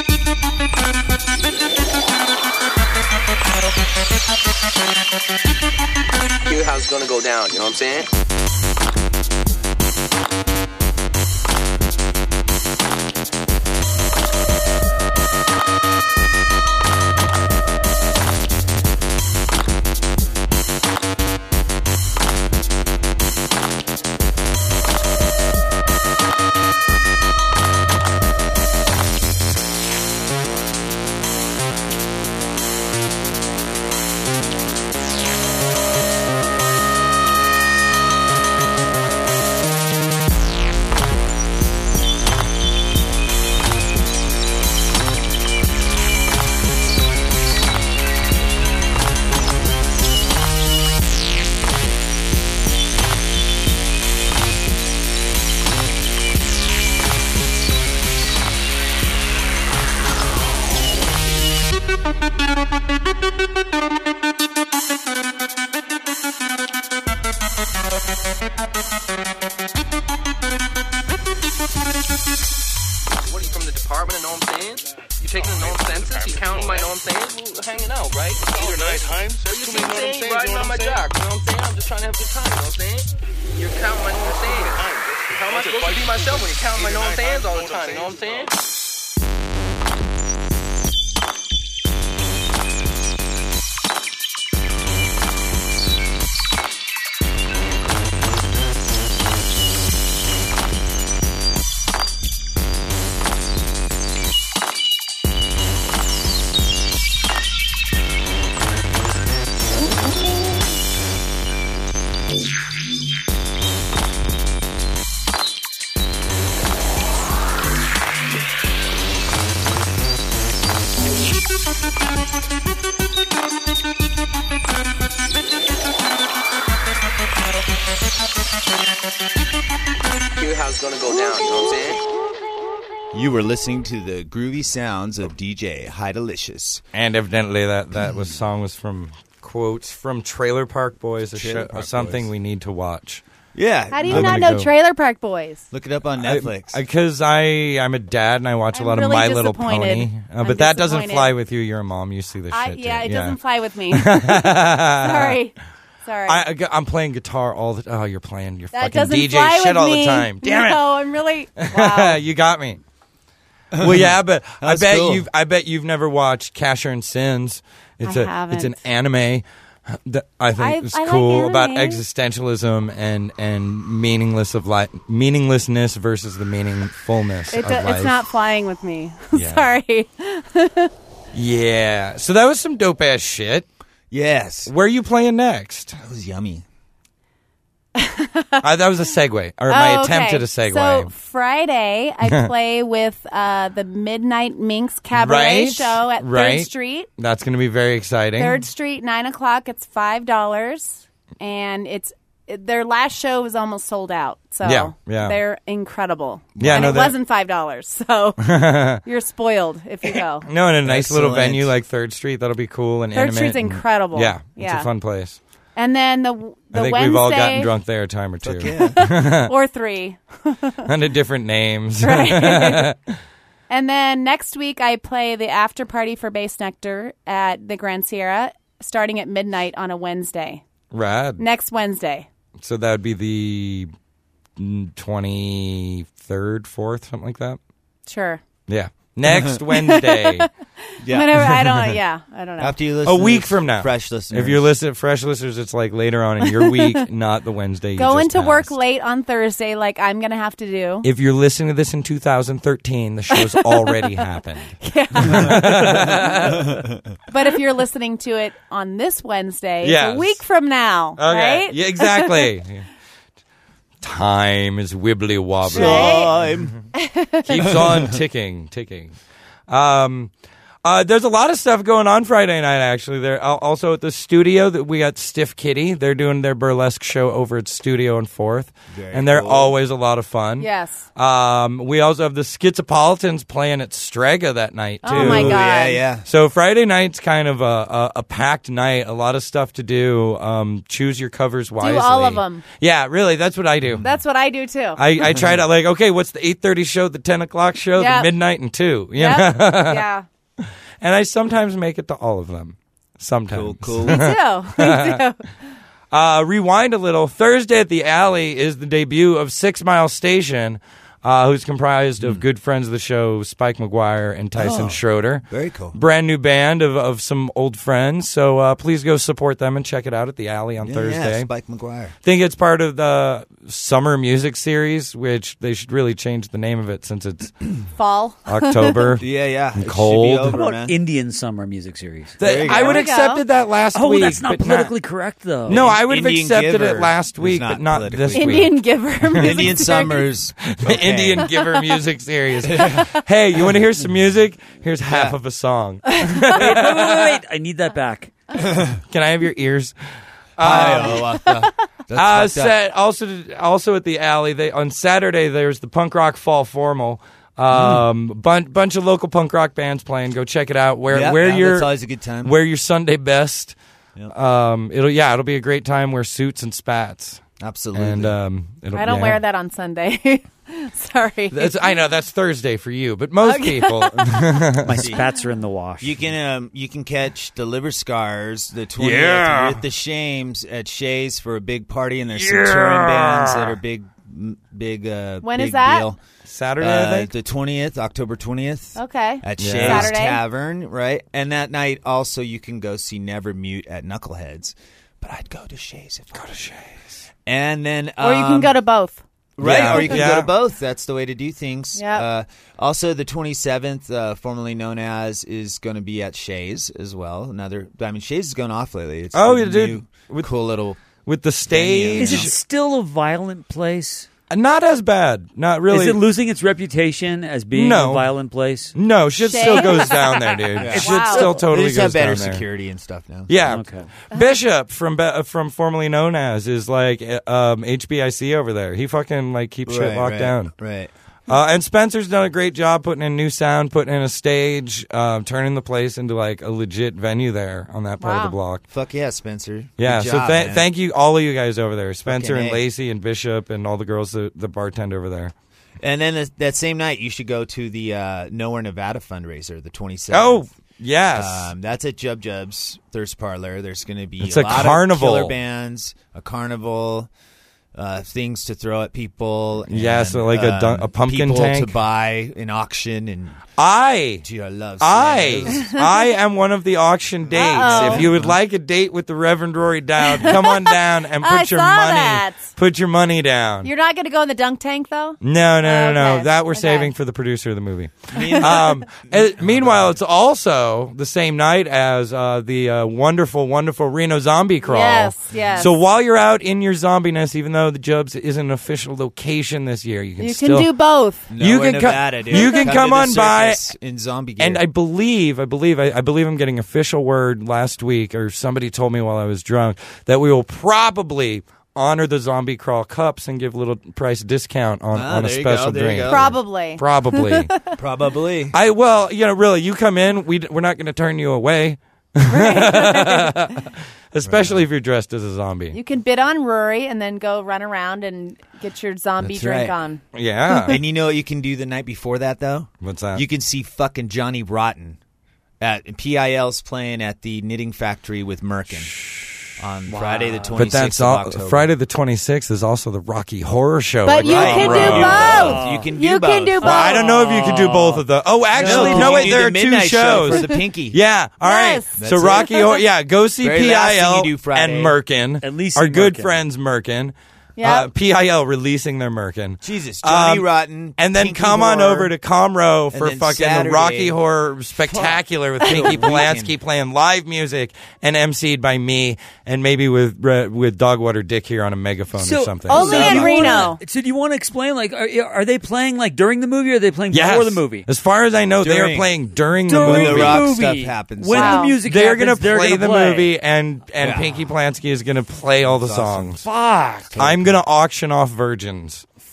S16: Thank you.
S15: gonna go down, you know what I'm saying? What are you from the department of know what I'm saying? You taking the known census? You counting my know what I'm saying? We're hanging out, right? 8 or 9 times? So you see what I'm saying? You're riding on my jock, you know what I'm saying? I'm just trying to have a good time, you know what I'm saying? You're counting my know what I'm saying. How am I supposed to be myself when you're counting my know what I'm saying all the time, you know what I'm saying? Here's how it's gonna go down, you know what I'm saying?
S7: You were listening to the groovy sounds of DJ Hidelicious.
S4: And evidently that song was from quotes from Trailer Park Boys, something we need to watch.
S7: Yeah.
S8: How do you not know Trailer Park Boys?
S7: Look it up on Netflix.
S4: Because I'm a dad and I watch a lot of My Little Pony. But that doesn't fly with you. You're a mom. You see this shit.
S8: Yeah, it doesn't fly with me. Sorry.
S4: I'm playing guitar all the. Oh, you're playing your
S8: That
S4: fucking
S8: doesn't
S4: DJ
S8: fly
S4: shit
S8: with
S4: all
S8: me.
S4: the time. Damn it!
S8: No, I'm really. Wow.
S4: You got me. Well, yeah, but I bet
S7: cool.
S4: you've never watched Casher and Sins. It's
S8: haven't.
S4: an anime that I think is
S8: I like
S4: cool about
S8: anime.
S4: existentialism and meaninglessness versus the meaningfulness of life.
S8: It's not flying with me.
S4: Yeah.
S8: Sorry.
S4: Yeah. So that was some dope ass shit.
S7: Yes.
S4: Where are you playing next?
S7: That was yummy.
S4: That was a segue, or my attempt at a segue.
S8: So Friday, I play with the Midnight Minx Cabaret show at 3rd Street.
S4: That's going to be very exciting.
S8: 3rd Street, 9 o'clock. It's $5, and their last show was almost sold out. So
S4: yeah.
S8: they're incredible.
S4: Yeah,
S8: and it wasn't $5, so you're spoiled if you go.
S4: No, in a nice little venue like 3rd Street, that'll be cool and
S8: 3rd Street's incredible.
S4: Yeah, it's a fun place.
S8: And then the
S4: I think
S8: Wednesday,
S4: we've all gotten drunk there a time or two.
S8: or 3.
S4: Under different names.
S8: Right. And then next week I play the after party for Bass Nectar at the Grand Sierra starting at midnight on a Wednesday.
S4: Rad.
S8: Next Wednesday.
S4: So that would be the 23rd, 4th, something like that?
S8: Sure.
S4: Yeah. Next Wednesday.
S8: Whenever, I don't know.
S7: After you listen
S4: a week from now.
S7: Fresh listeners.
S4: If you're listening fresh listeners, it's like later on in your week, not the Wednesday you
S8: Go
S4: just
S8: into
S4: passed.
S8: work late on Thursday like I'm going to have to do.
S4: If you're listening to this in 2013, the show's already happened.
S8: But if you're listening to it on this Wednesday,
S4: Yes.
S8: it's a week from now,
S4: Okay.
S8: right?
S4: Yeah, exactly. Time is wibbly wobbly.
S7: Time.
S4: Keeps on ticking. There's a lot of stuff going on Friday night, actually. They're also at the studio. That we got Stiff Kitty. They're doing their burlesque show over at Studio and 4th. And they're always a lot of fun.
S8: Yes.
S4: We also have the Schizopolitans playing at Strega that night, too.
S8: Oh, my God.
S7: Yeah.
S4: So Friday night's kind of a packed night. A lot of stuff to do. Choose your covers wisely.
S8: Do all of them.
S4: Yeah, really. That's what I do.
S8: That's what I do, too.
S4: I try to, like, okay, what's the 8:30 show, the 10 o'clock show,
S8: Yep.
S4: the midnight and 2? You
S8: Yep.
S4: know?
S8: Yeah.
S4: And I sometimes make it to all of them. Sometimes.
S7: Cool.
S8: Me too.
S4: Rewind a little. Thursday at the Alley is the debut of 6 Mile Station, who's comprised of good friends of the show, Spike McGuire and Tyson Schroeder.
S7: Very cool.
S4: Brand new band of some old friends. So please go support them and check it out at the Alley on Thursday.
S7: Yeah, Spike McGuire.
S4: I think it's part of the Summer Music Series, which they should really change the name of it since it's
S8: Fall.
S4: October.
S7: Yeah.
S4: And
S7: It should
S4: cold.
S7: be over,
S9: How about
S7: man.
S9: Indian Summer Music Series?
S4: I would have accepted that last
S9: Oh,
S4: week.
S9: that's not
S4: but
S9: politically correct, though.
S4: No, I would have
S7: Indian
S4: accepted
S7: Giver
S4: it last
S7: was
S4: week,
S7: not
S4: but not
S7: politically
S4: this week.
S8: Indian Giver. music
S7: Indian
S8: series.
S7: Summers.
S4: Indian Giver Music Series. Hey, you want to hear some music? Here's half of a song.
S9: Wait. I need that back.
S4: Can I have your ears?
S7: That's
S4: Also at the Alley, on Saturday there's the Punk Rock Fall Formal. Bunch of local punk rock bands playing. Go check it out.
S7: that's always a good time.
S4: Wear your Sunday best.
S7: Yep.
S4: It'll be a great time. Wear suits and spats.
S7: Absolutely.
S4: And
S8: I don't wear that on Sunday. Sorry.
S4: I know that's Thursday for you, but most people.
S9: My spats are in the wash.
S7: You can catch the Liver Scars the 20th with the Shames at Shays for a big party, and there's some touring bands that are big.
S8: When
S7: big
S8: is that?
S7: Deal.
S4: Saturday, I think?
S7: The 20th, October 20th.
S8: Okay.
S7: At Shays
S8: Saturday.
S7: Tavern, right? And that night also you can go see Never Mute at Knuckleheads. But I'd go to Shays. And then
S8: Or you can go to both.
S7: Right,
S4: Yeah.
S7: or you can
S4: Yeah.
S7: go to both. That's the way to do things.
S8: Yep.
S7: Also, the 27th, formerly known as, is going to be at Shays as well. Shays is going off lately. It's
S4: Oh,
S7: a
S4: yeah, dude.
S7: new, cool little
S4: with the stage.
S9: Is it still a violent place?
S4: Not as bad. Not really.
S9: Is it losing its reputation as being a violent place?
S4: No, shit still goes down there, dude.
S7: Yeah.
S4: Shit still totally
S7: They just
S4: goes
S7: have better
S4: down there.
S7: security and stuff now.
S4: Yeah.
S9: Okay.
S4: Bishop from formerly known as is like HBIC over there. He fucking keeps shit locked down.
S7: Right.
S4: And Spencer's done a great job putting in new sound, putting in a stage, turning the place into a legit venue there on that part of the block.
S7: Fuck yeah, Spencer.
S4: Yeah,
S7: Good
S4: so
S7: job, man.
S4: thank you, all of you guys over there, Spencer
S7: Fucking
S4: and
S7: A.
S4: Lacey and Bishop and all the girls that bartend over there.
S7: And then that same night, you should go to the Nowhere Nevada fundraiser, the 27th.
S4: Oh, yes.
S7: That's at Jub Jub's Thirst Parlor. There's going to be
S4: It's
S7: a
S4: a
S7: lot
S4: carnival.
S7: of killer bands, a carnival, things to throw at people.
S4: Yeah,
S7: and,
S4: so a pumpkin
S7: people
S4: tank.
S7: to buy in auction. And
S4: I
S7: love
S4: I am one of the auction dates.
S8: Uh-oh.
S4: If you would like a date with the Reverend Rory Dowd, come on down and
S8: I
S4: put your
S8: saw
S4: money.
S8: that.
S4: Put your money down.
S8: You're not going to go in the dunk tank, though?
S4: No.
S8: Okay.
S4: That we're saving for the producer of the movie. Meanwhile, it's also the same night as the wonderful, wonderful Reno Zombie Crawl.
S8: Yes.
S4: So while you're out in your zombiness, even though the Jubs isn't an official location this year, you can
S8: You
S4: still
S8: can do both.
S7: Nowhere Nevada, dude.
S4: You can come
S7: to the
S4: on by
S7: circus in zombie gear.
S4: and I believe I'm getting official word last week, or somebody told me while I was drunk, that we will probably honor the Zombie Crawl cups and give a little price discount on a
S7: there you
S4: special
S7: go, there you
S4: drink.
S7: go.
S8: Probably.
S7: Probably.
S4: Really, you come in, we're not going to turn you away. Especially if you're dressed as a zombie.
S8: You can bid on Rory and then go run around and get your zombie
S7: That's
S8: drink
S7: right.
S8: on.
S4: Yeah.
S7: And you know what you can do the night before that, though?
S4: What's that?
S7: You can see fucking Johnny Rotten at PIL's playing at the Knitting Factory with Merkin on Friday the 26th
S4: But that's
S7: of
S4: all.
S7: October.
S4: Friday the 26th is also the Rocky Horror Show.
S8: But you can do both.
S7: You can do
S8: You
S7: both.
S8: can do both.
S4: Well, I don't know if you can do both of the. Oh, actually,
S7: No,
S4: no,
S7: you
S4: wait.
S7: can
S4: There
S7: do
S4: are
S7: the
S4: two
S7: midnight show
S4: shows
S7: for the Pinky.
S4: Yeah, all right.
S8: Yes.
S4: So
S7: That's
S4: Rocky Horror. Yeah, go see
S7: Very last thing
S4: PIL
S7: you do Friday.
S4: and Merkin.
S9: At least
S4: our
S9: see
S4: good
S9: Merkin.
S4: friends Merkin.
S8: Yep.
S4: PIL releasing their Merkin.
S7: Jesus, Johnny Rotten.
S4: And then
S7: Pinky
S4: come on
S7: Horror.
S4: over to Comro for
S7: then
S4: fucking
S7: Saturday-
S4: Rocky Horror Spectacular with Pinky Polanski playing live music and emceed by me and maybe with Dogwater Dick here on a megaphone or something.
S8: Only
S9: So
S8: in
S9: do you
S8: Reno.
S9: wanna- So do you want to explain, are they playing during the movie, or are they playing
S4: Yes.
S9: before the movie?
S4: As far as I know, they are
S7: During.
S4: playing during the
S9: During
S4: movie.
S7: the rock
S9: movie.
S7: stuff happens.
S9: When
S8: Wow.
S9: the music
S4: They're
S9: happens,
S4: gonna play the
S9: play.
S4: movie, and Pinky Polanski is gonna play all the songs.
S9: Fuck.
S4: I'm gonna auction off virgins.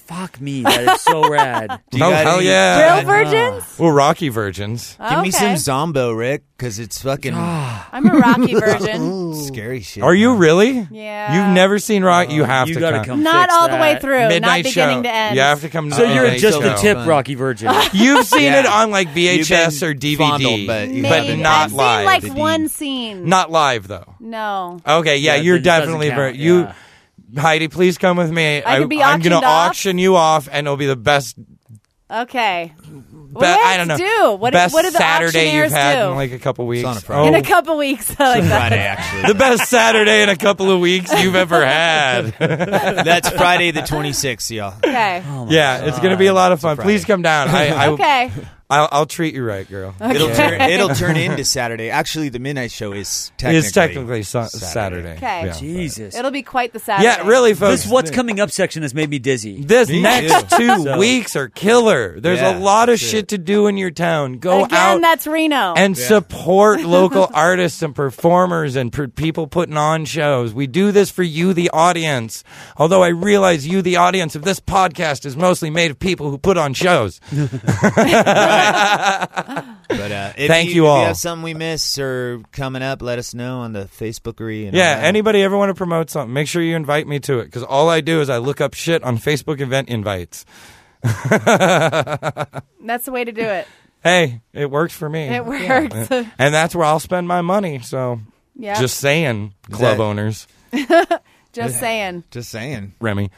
S9: Fuck me, that is so rad.
S7: Do you got
S4: hell
S7: any-
S4: yeah.
S8: Real virgins?
S4: Well, Rocky virgins.
S7: Give me some
S8: Okay.
S7: Zombo, Rick, because it's fucking
S8: I'm a Rocky virgin.
S7: scary shit.
S4: Are you really?
S8: Yeah.
S4: You've never seen Rocky? You have
S9: You
S4: to
S9: gotta
S4: come.
S9: come.
S8: Not
S9: fix
S8: all the way
S9: that.
S8: through.
S4: Midnight
S8: not beginning
S4: show.
S8: to end.
S4: You have to come.
S9: So you're
S4: midnight
S9: just the
S4: show.
S9: tip
S7: Fun.
S9: Rocky Virgin.
S4: You've seen
S8: Yeah.
S4: it on like VHS
S7: You've
S4: or
S7: been
S4: DVD,
S7: fondled, but you
S4: but
S7: haven't-
S4: not
S8: I've
S4: live.
S8: seen like
S7: The
S8: one
S7: deed.
S8: scene.
S4: Not live though.
S8: No.
S4: Okay, yeah,
S9: Yeah,
S4: you're
S9: it doesn't
S4: definitely
S9: count,
S4: you.
S9: yeah.
S4: Heidi, please come with me.
S8: I could be
S4: I'm gonna
S8: auctioned off?
S4: auction you off, and it'll be the best.
S8: Okay. What do I
S4: I
S8: have
S4: don't
S8: to
S4: know.
S8: do? What
S4: best
S8: do the
S4: Saturday you've
S8: auctioneers
S4: had
S8: do?
S4: in like a couple weeks.
S7: on a Friday.
S8: In a couple weeks. I like that.
S7: Friday, actually.
S4: The best Saturday in a couple of weeks you've ever had.
S7: That's Friday the 26th, y'all.
S8: Okay.
S4: Yeah, it's gonna be a lot of fun.
S7: Friday.
S4: Please come down.
S8: Okay.
S4: I'll treat you right, girl.
S7: It'll turn into Saturday. Actually, the midnight show is technically
S4: Saturday.
S8: Okay.
S4: Yeah.
S9: Jesus.
S8: It'll be quite the Saturday.
S4: Yeah, really, folks.
S9: This what's coming up section has made me dizzy.
S4: This
S7: Me
S4: next
S7: too.
S4: 2
S9: So-
S4: weeks are killer. There's
S7: Yeah,
S4: a lot of
S7: that's
S4: shit
S7: it.
S4: to do in your town. Go
S8: Again,
S4: out
S8: that's Reno.
S4: and support local artists and performers and people putting on shows. We do this for you, the audience. Although I realize you, the audience of this podcast, is mostly made of people who put on shows.
S7: But
S4: Thank you
S7: If
S4: all.
S7: you have something we miss or coming up, let us know on the Facebookery. And
S4: Yeah,
S7: all that.
S4: anybody ever want to promote something, make sure you invite me to it, because all I do is I look up shit on Facebook event invites.
S8: That's the way to do it.
S4: Hey, it works for me.
S8: It works.
S4: And that's where I'll spend my money, so
S8: Yeah.
S4: just saying, club
S7: that-
S4: owners.
S8: Just saying.
S7: Just saying.
S4: Remy.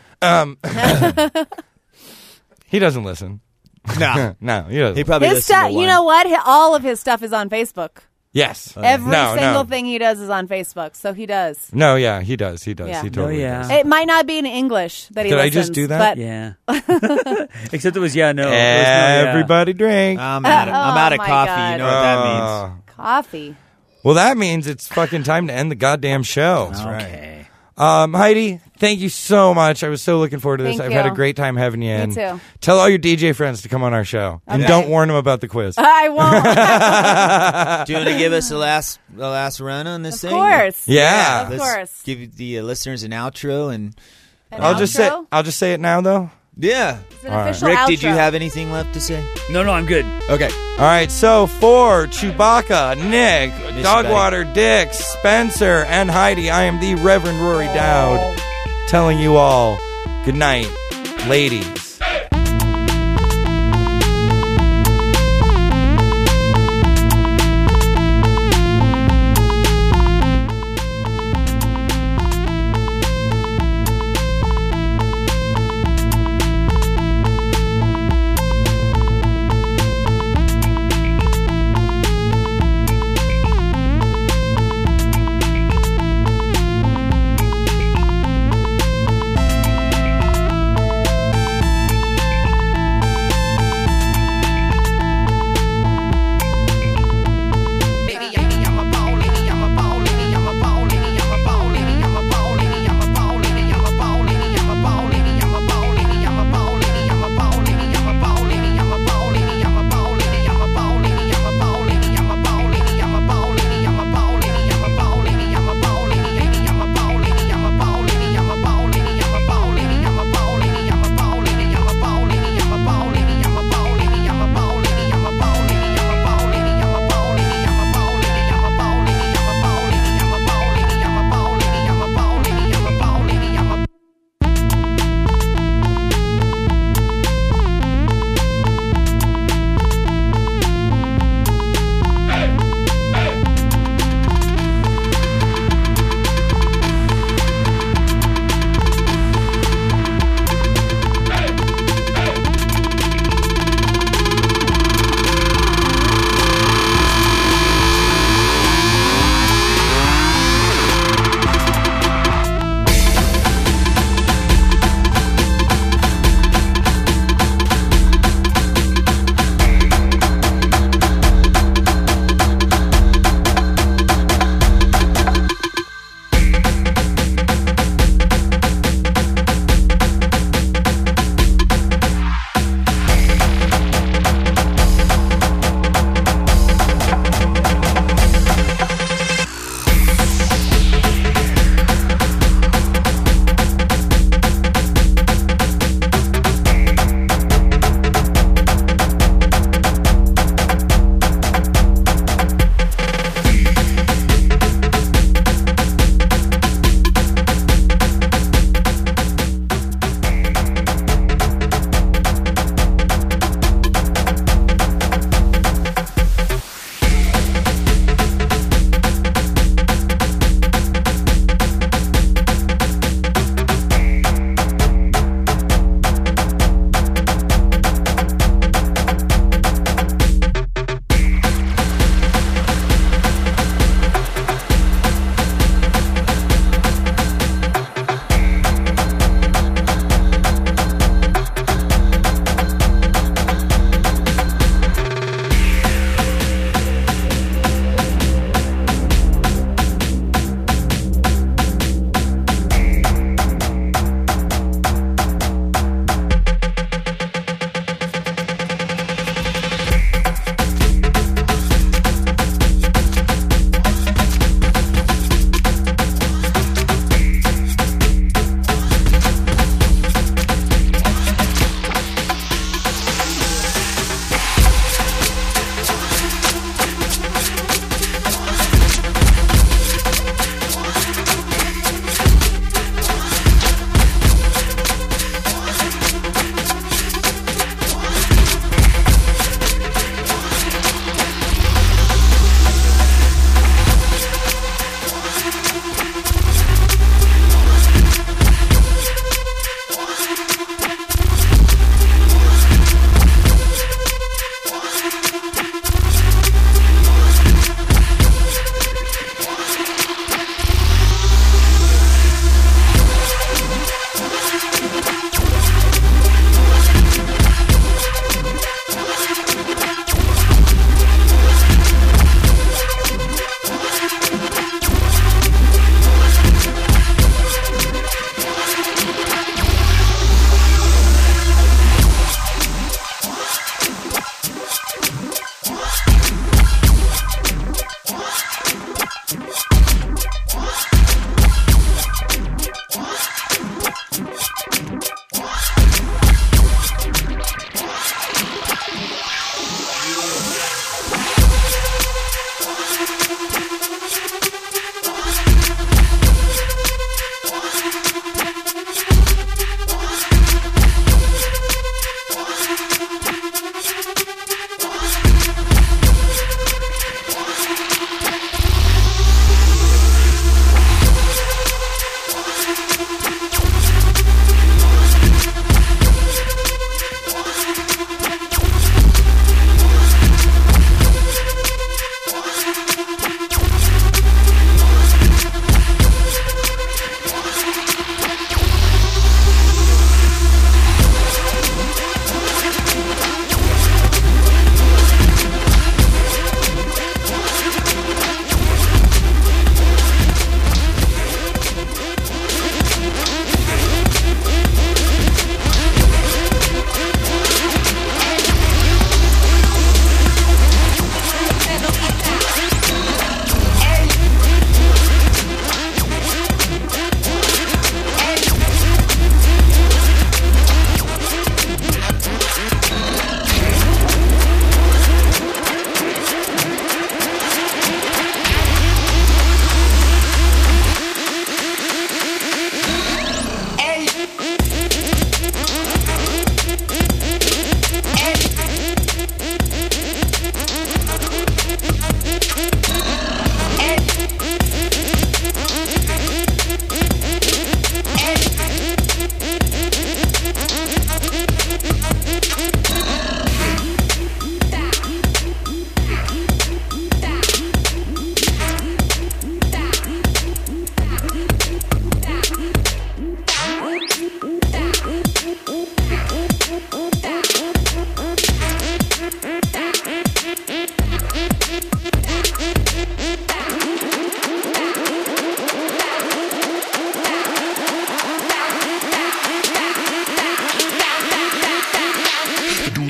S4: He doesn't listen.
S7: No.
S4: No, he doesn't.
S7: He probably
S8: His
S7: listened to
S8: stuff.
S7: one.
S8: You know what? All of his stuff is on Facebook.
S4: Yes.
S8: Every
S4: No,
S8: single
S4: no.
S8: thing he does is on Facebook. So he does.
S4: No, yeah, he does. He does.
S8: Yeah.
S4: He totally
S9: yeah.
S4: does.
S8: It might not be in English that he
S4: Did I
S8: listens.
S4: just do that?
S8: But
S9: Yeah. Except it was no. It was no, yeah.
S4: Everybody drink.
S7: I'm out of
S8: my
S7: coffee.
S8: God.
S7: You know what that means.
S8: Coffee.
S4: Well, that means it's fucking time to end the goddamn show.
S7: That's right.
S9: Okay.
S4: Heidi, thank you so much. I was so looking forward to this.
S8: Thank
S4: I've had a
S8: you.
S4: great time having you in.
S8: Me too.
S4: Tell all your DJ friends to come on our show. And
S8: Okay.
S4: don't warn them about the quiz.
S8: I won't.
S7: Do you want to give us the last run on this
S8: Of
S7: thing?
S8: course.
S4: Yeah.
S8: Of
S7: Let's
S8: course.
S7: give the listeners an outro and
S8: An
S4: I'll just
S8: outro?
S4: say it now though.
S7: yeah.
S8: It's an
S4: All right.
S8: official
S7: Rick,
S8: outro.
S7: did you have anything left to say?
S9: No, I'm good.
S7: Okay.
S4: All right, so for Chewbacca, Nick,
S7: you,
S4: Dogwater, Dick, Spencer, and Heidi, I am the Reverend Rory Dowd, telling you all good night, ladies.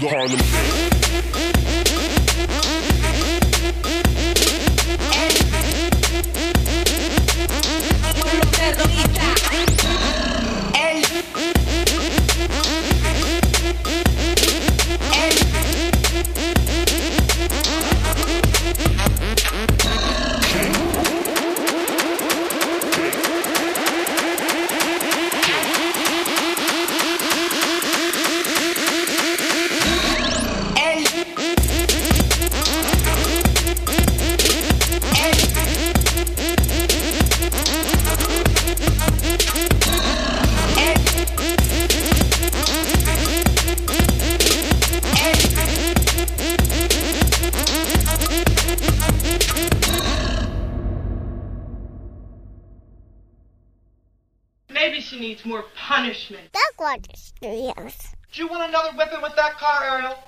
S13: the Harlem.
S1: Maybe she needs more punishment.
S6: That gorgeous, yes.
S1: Do you want another whipping with that car, Ariel?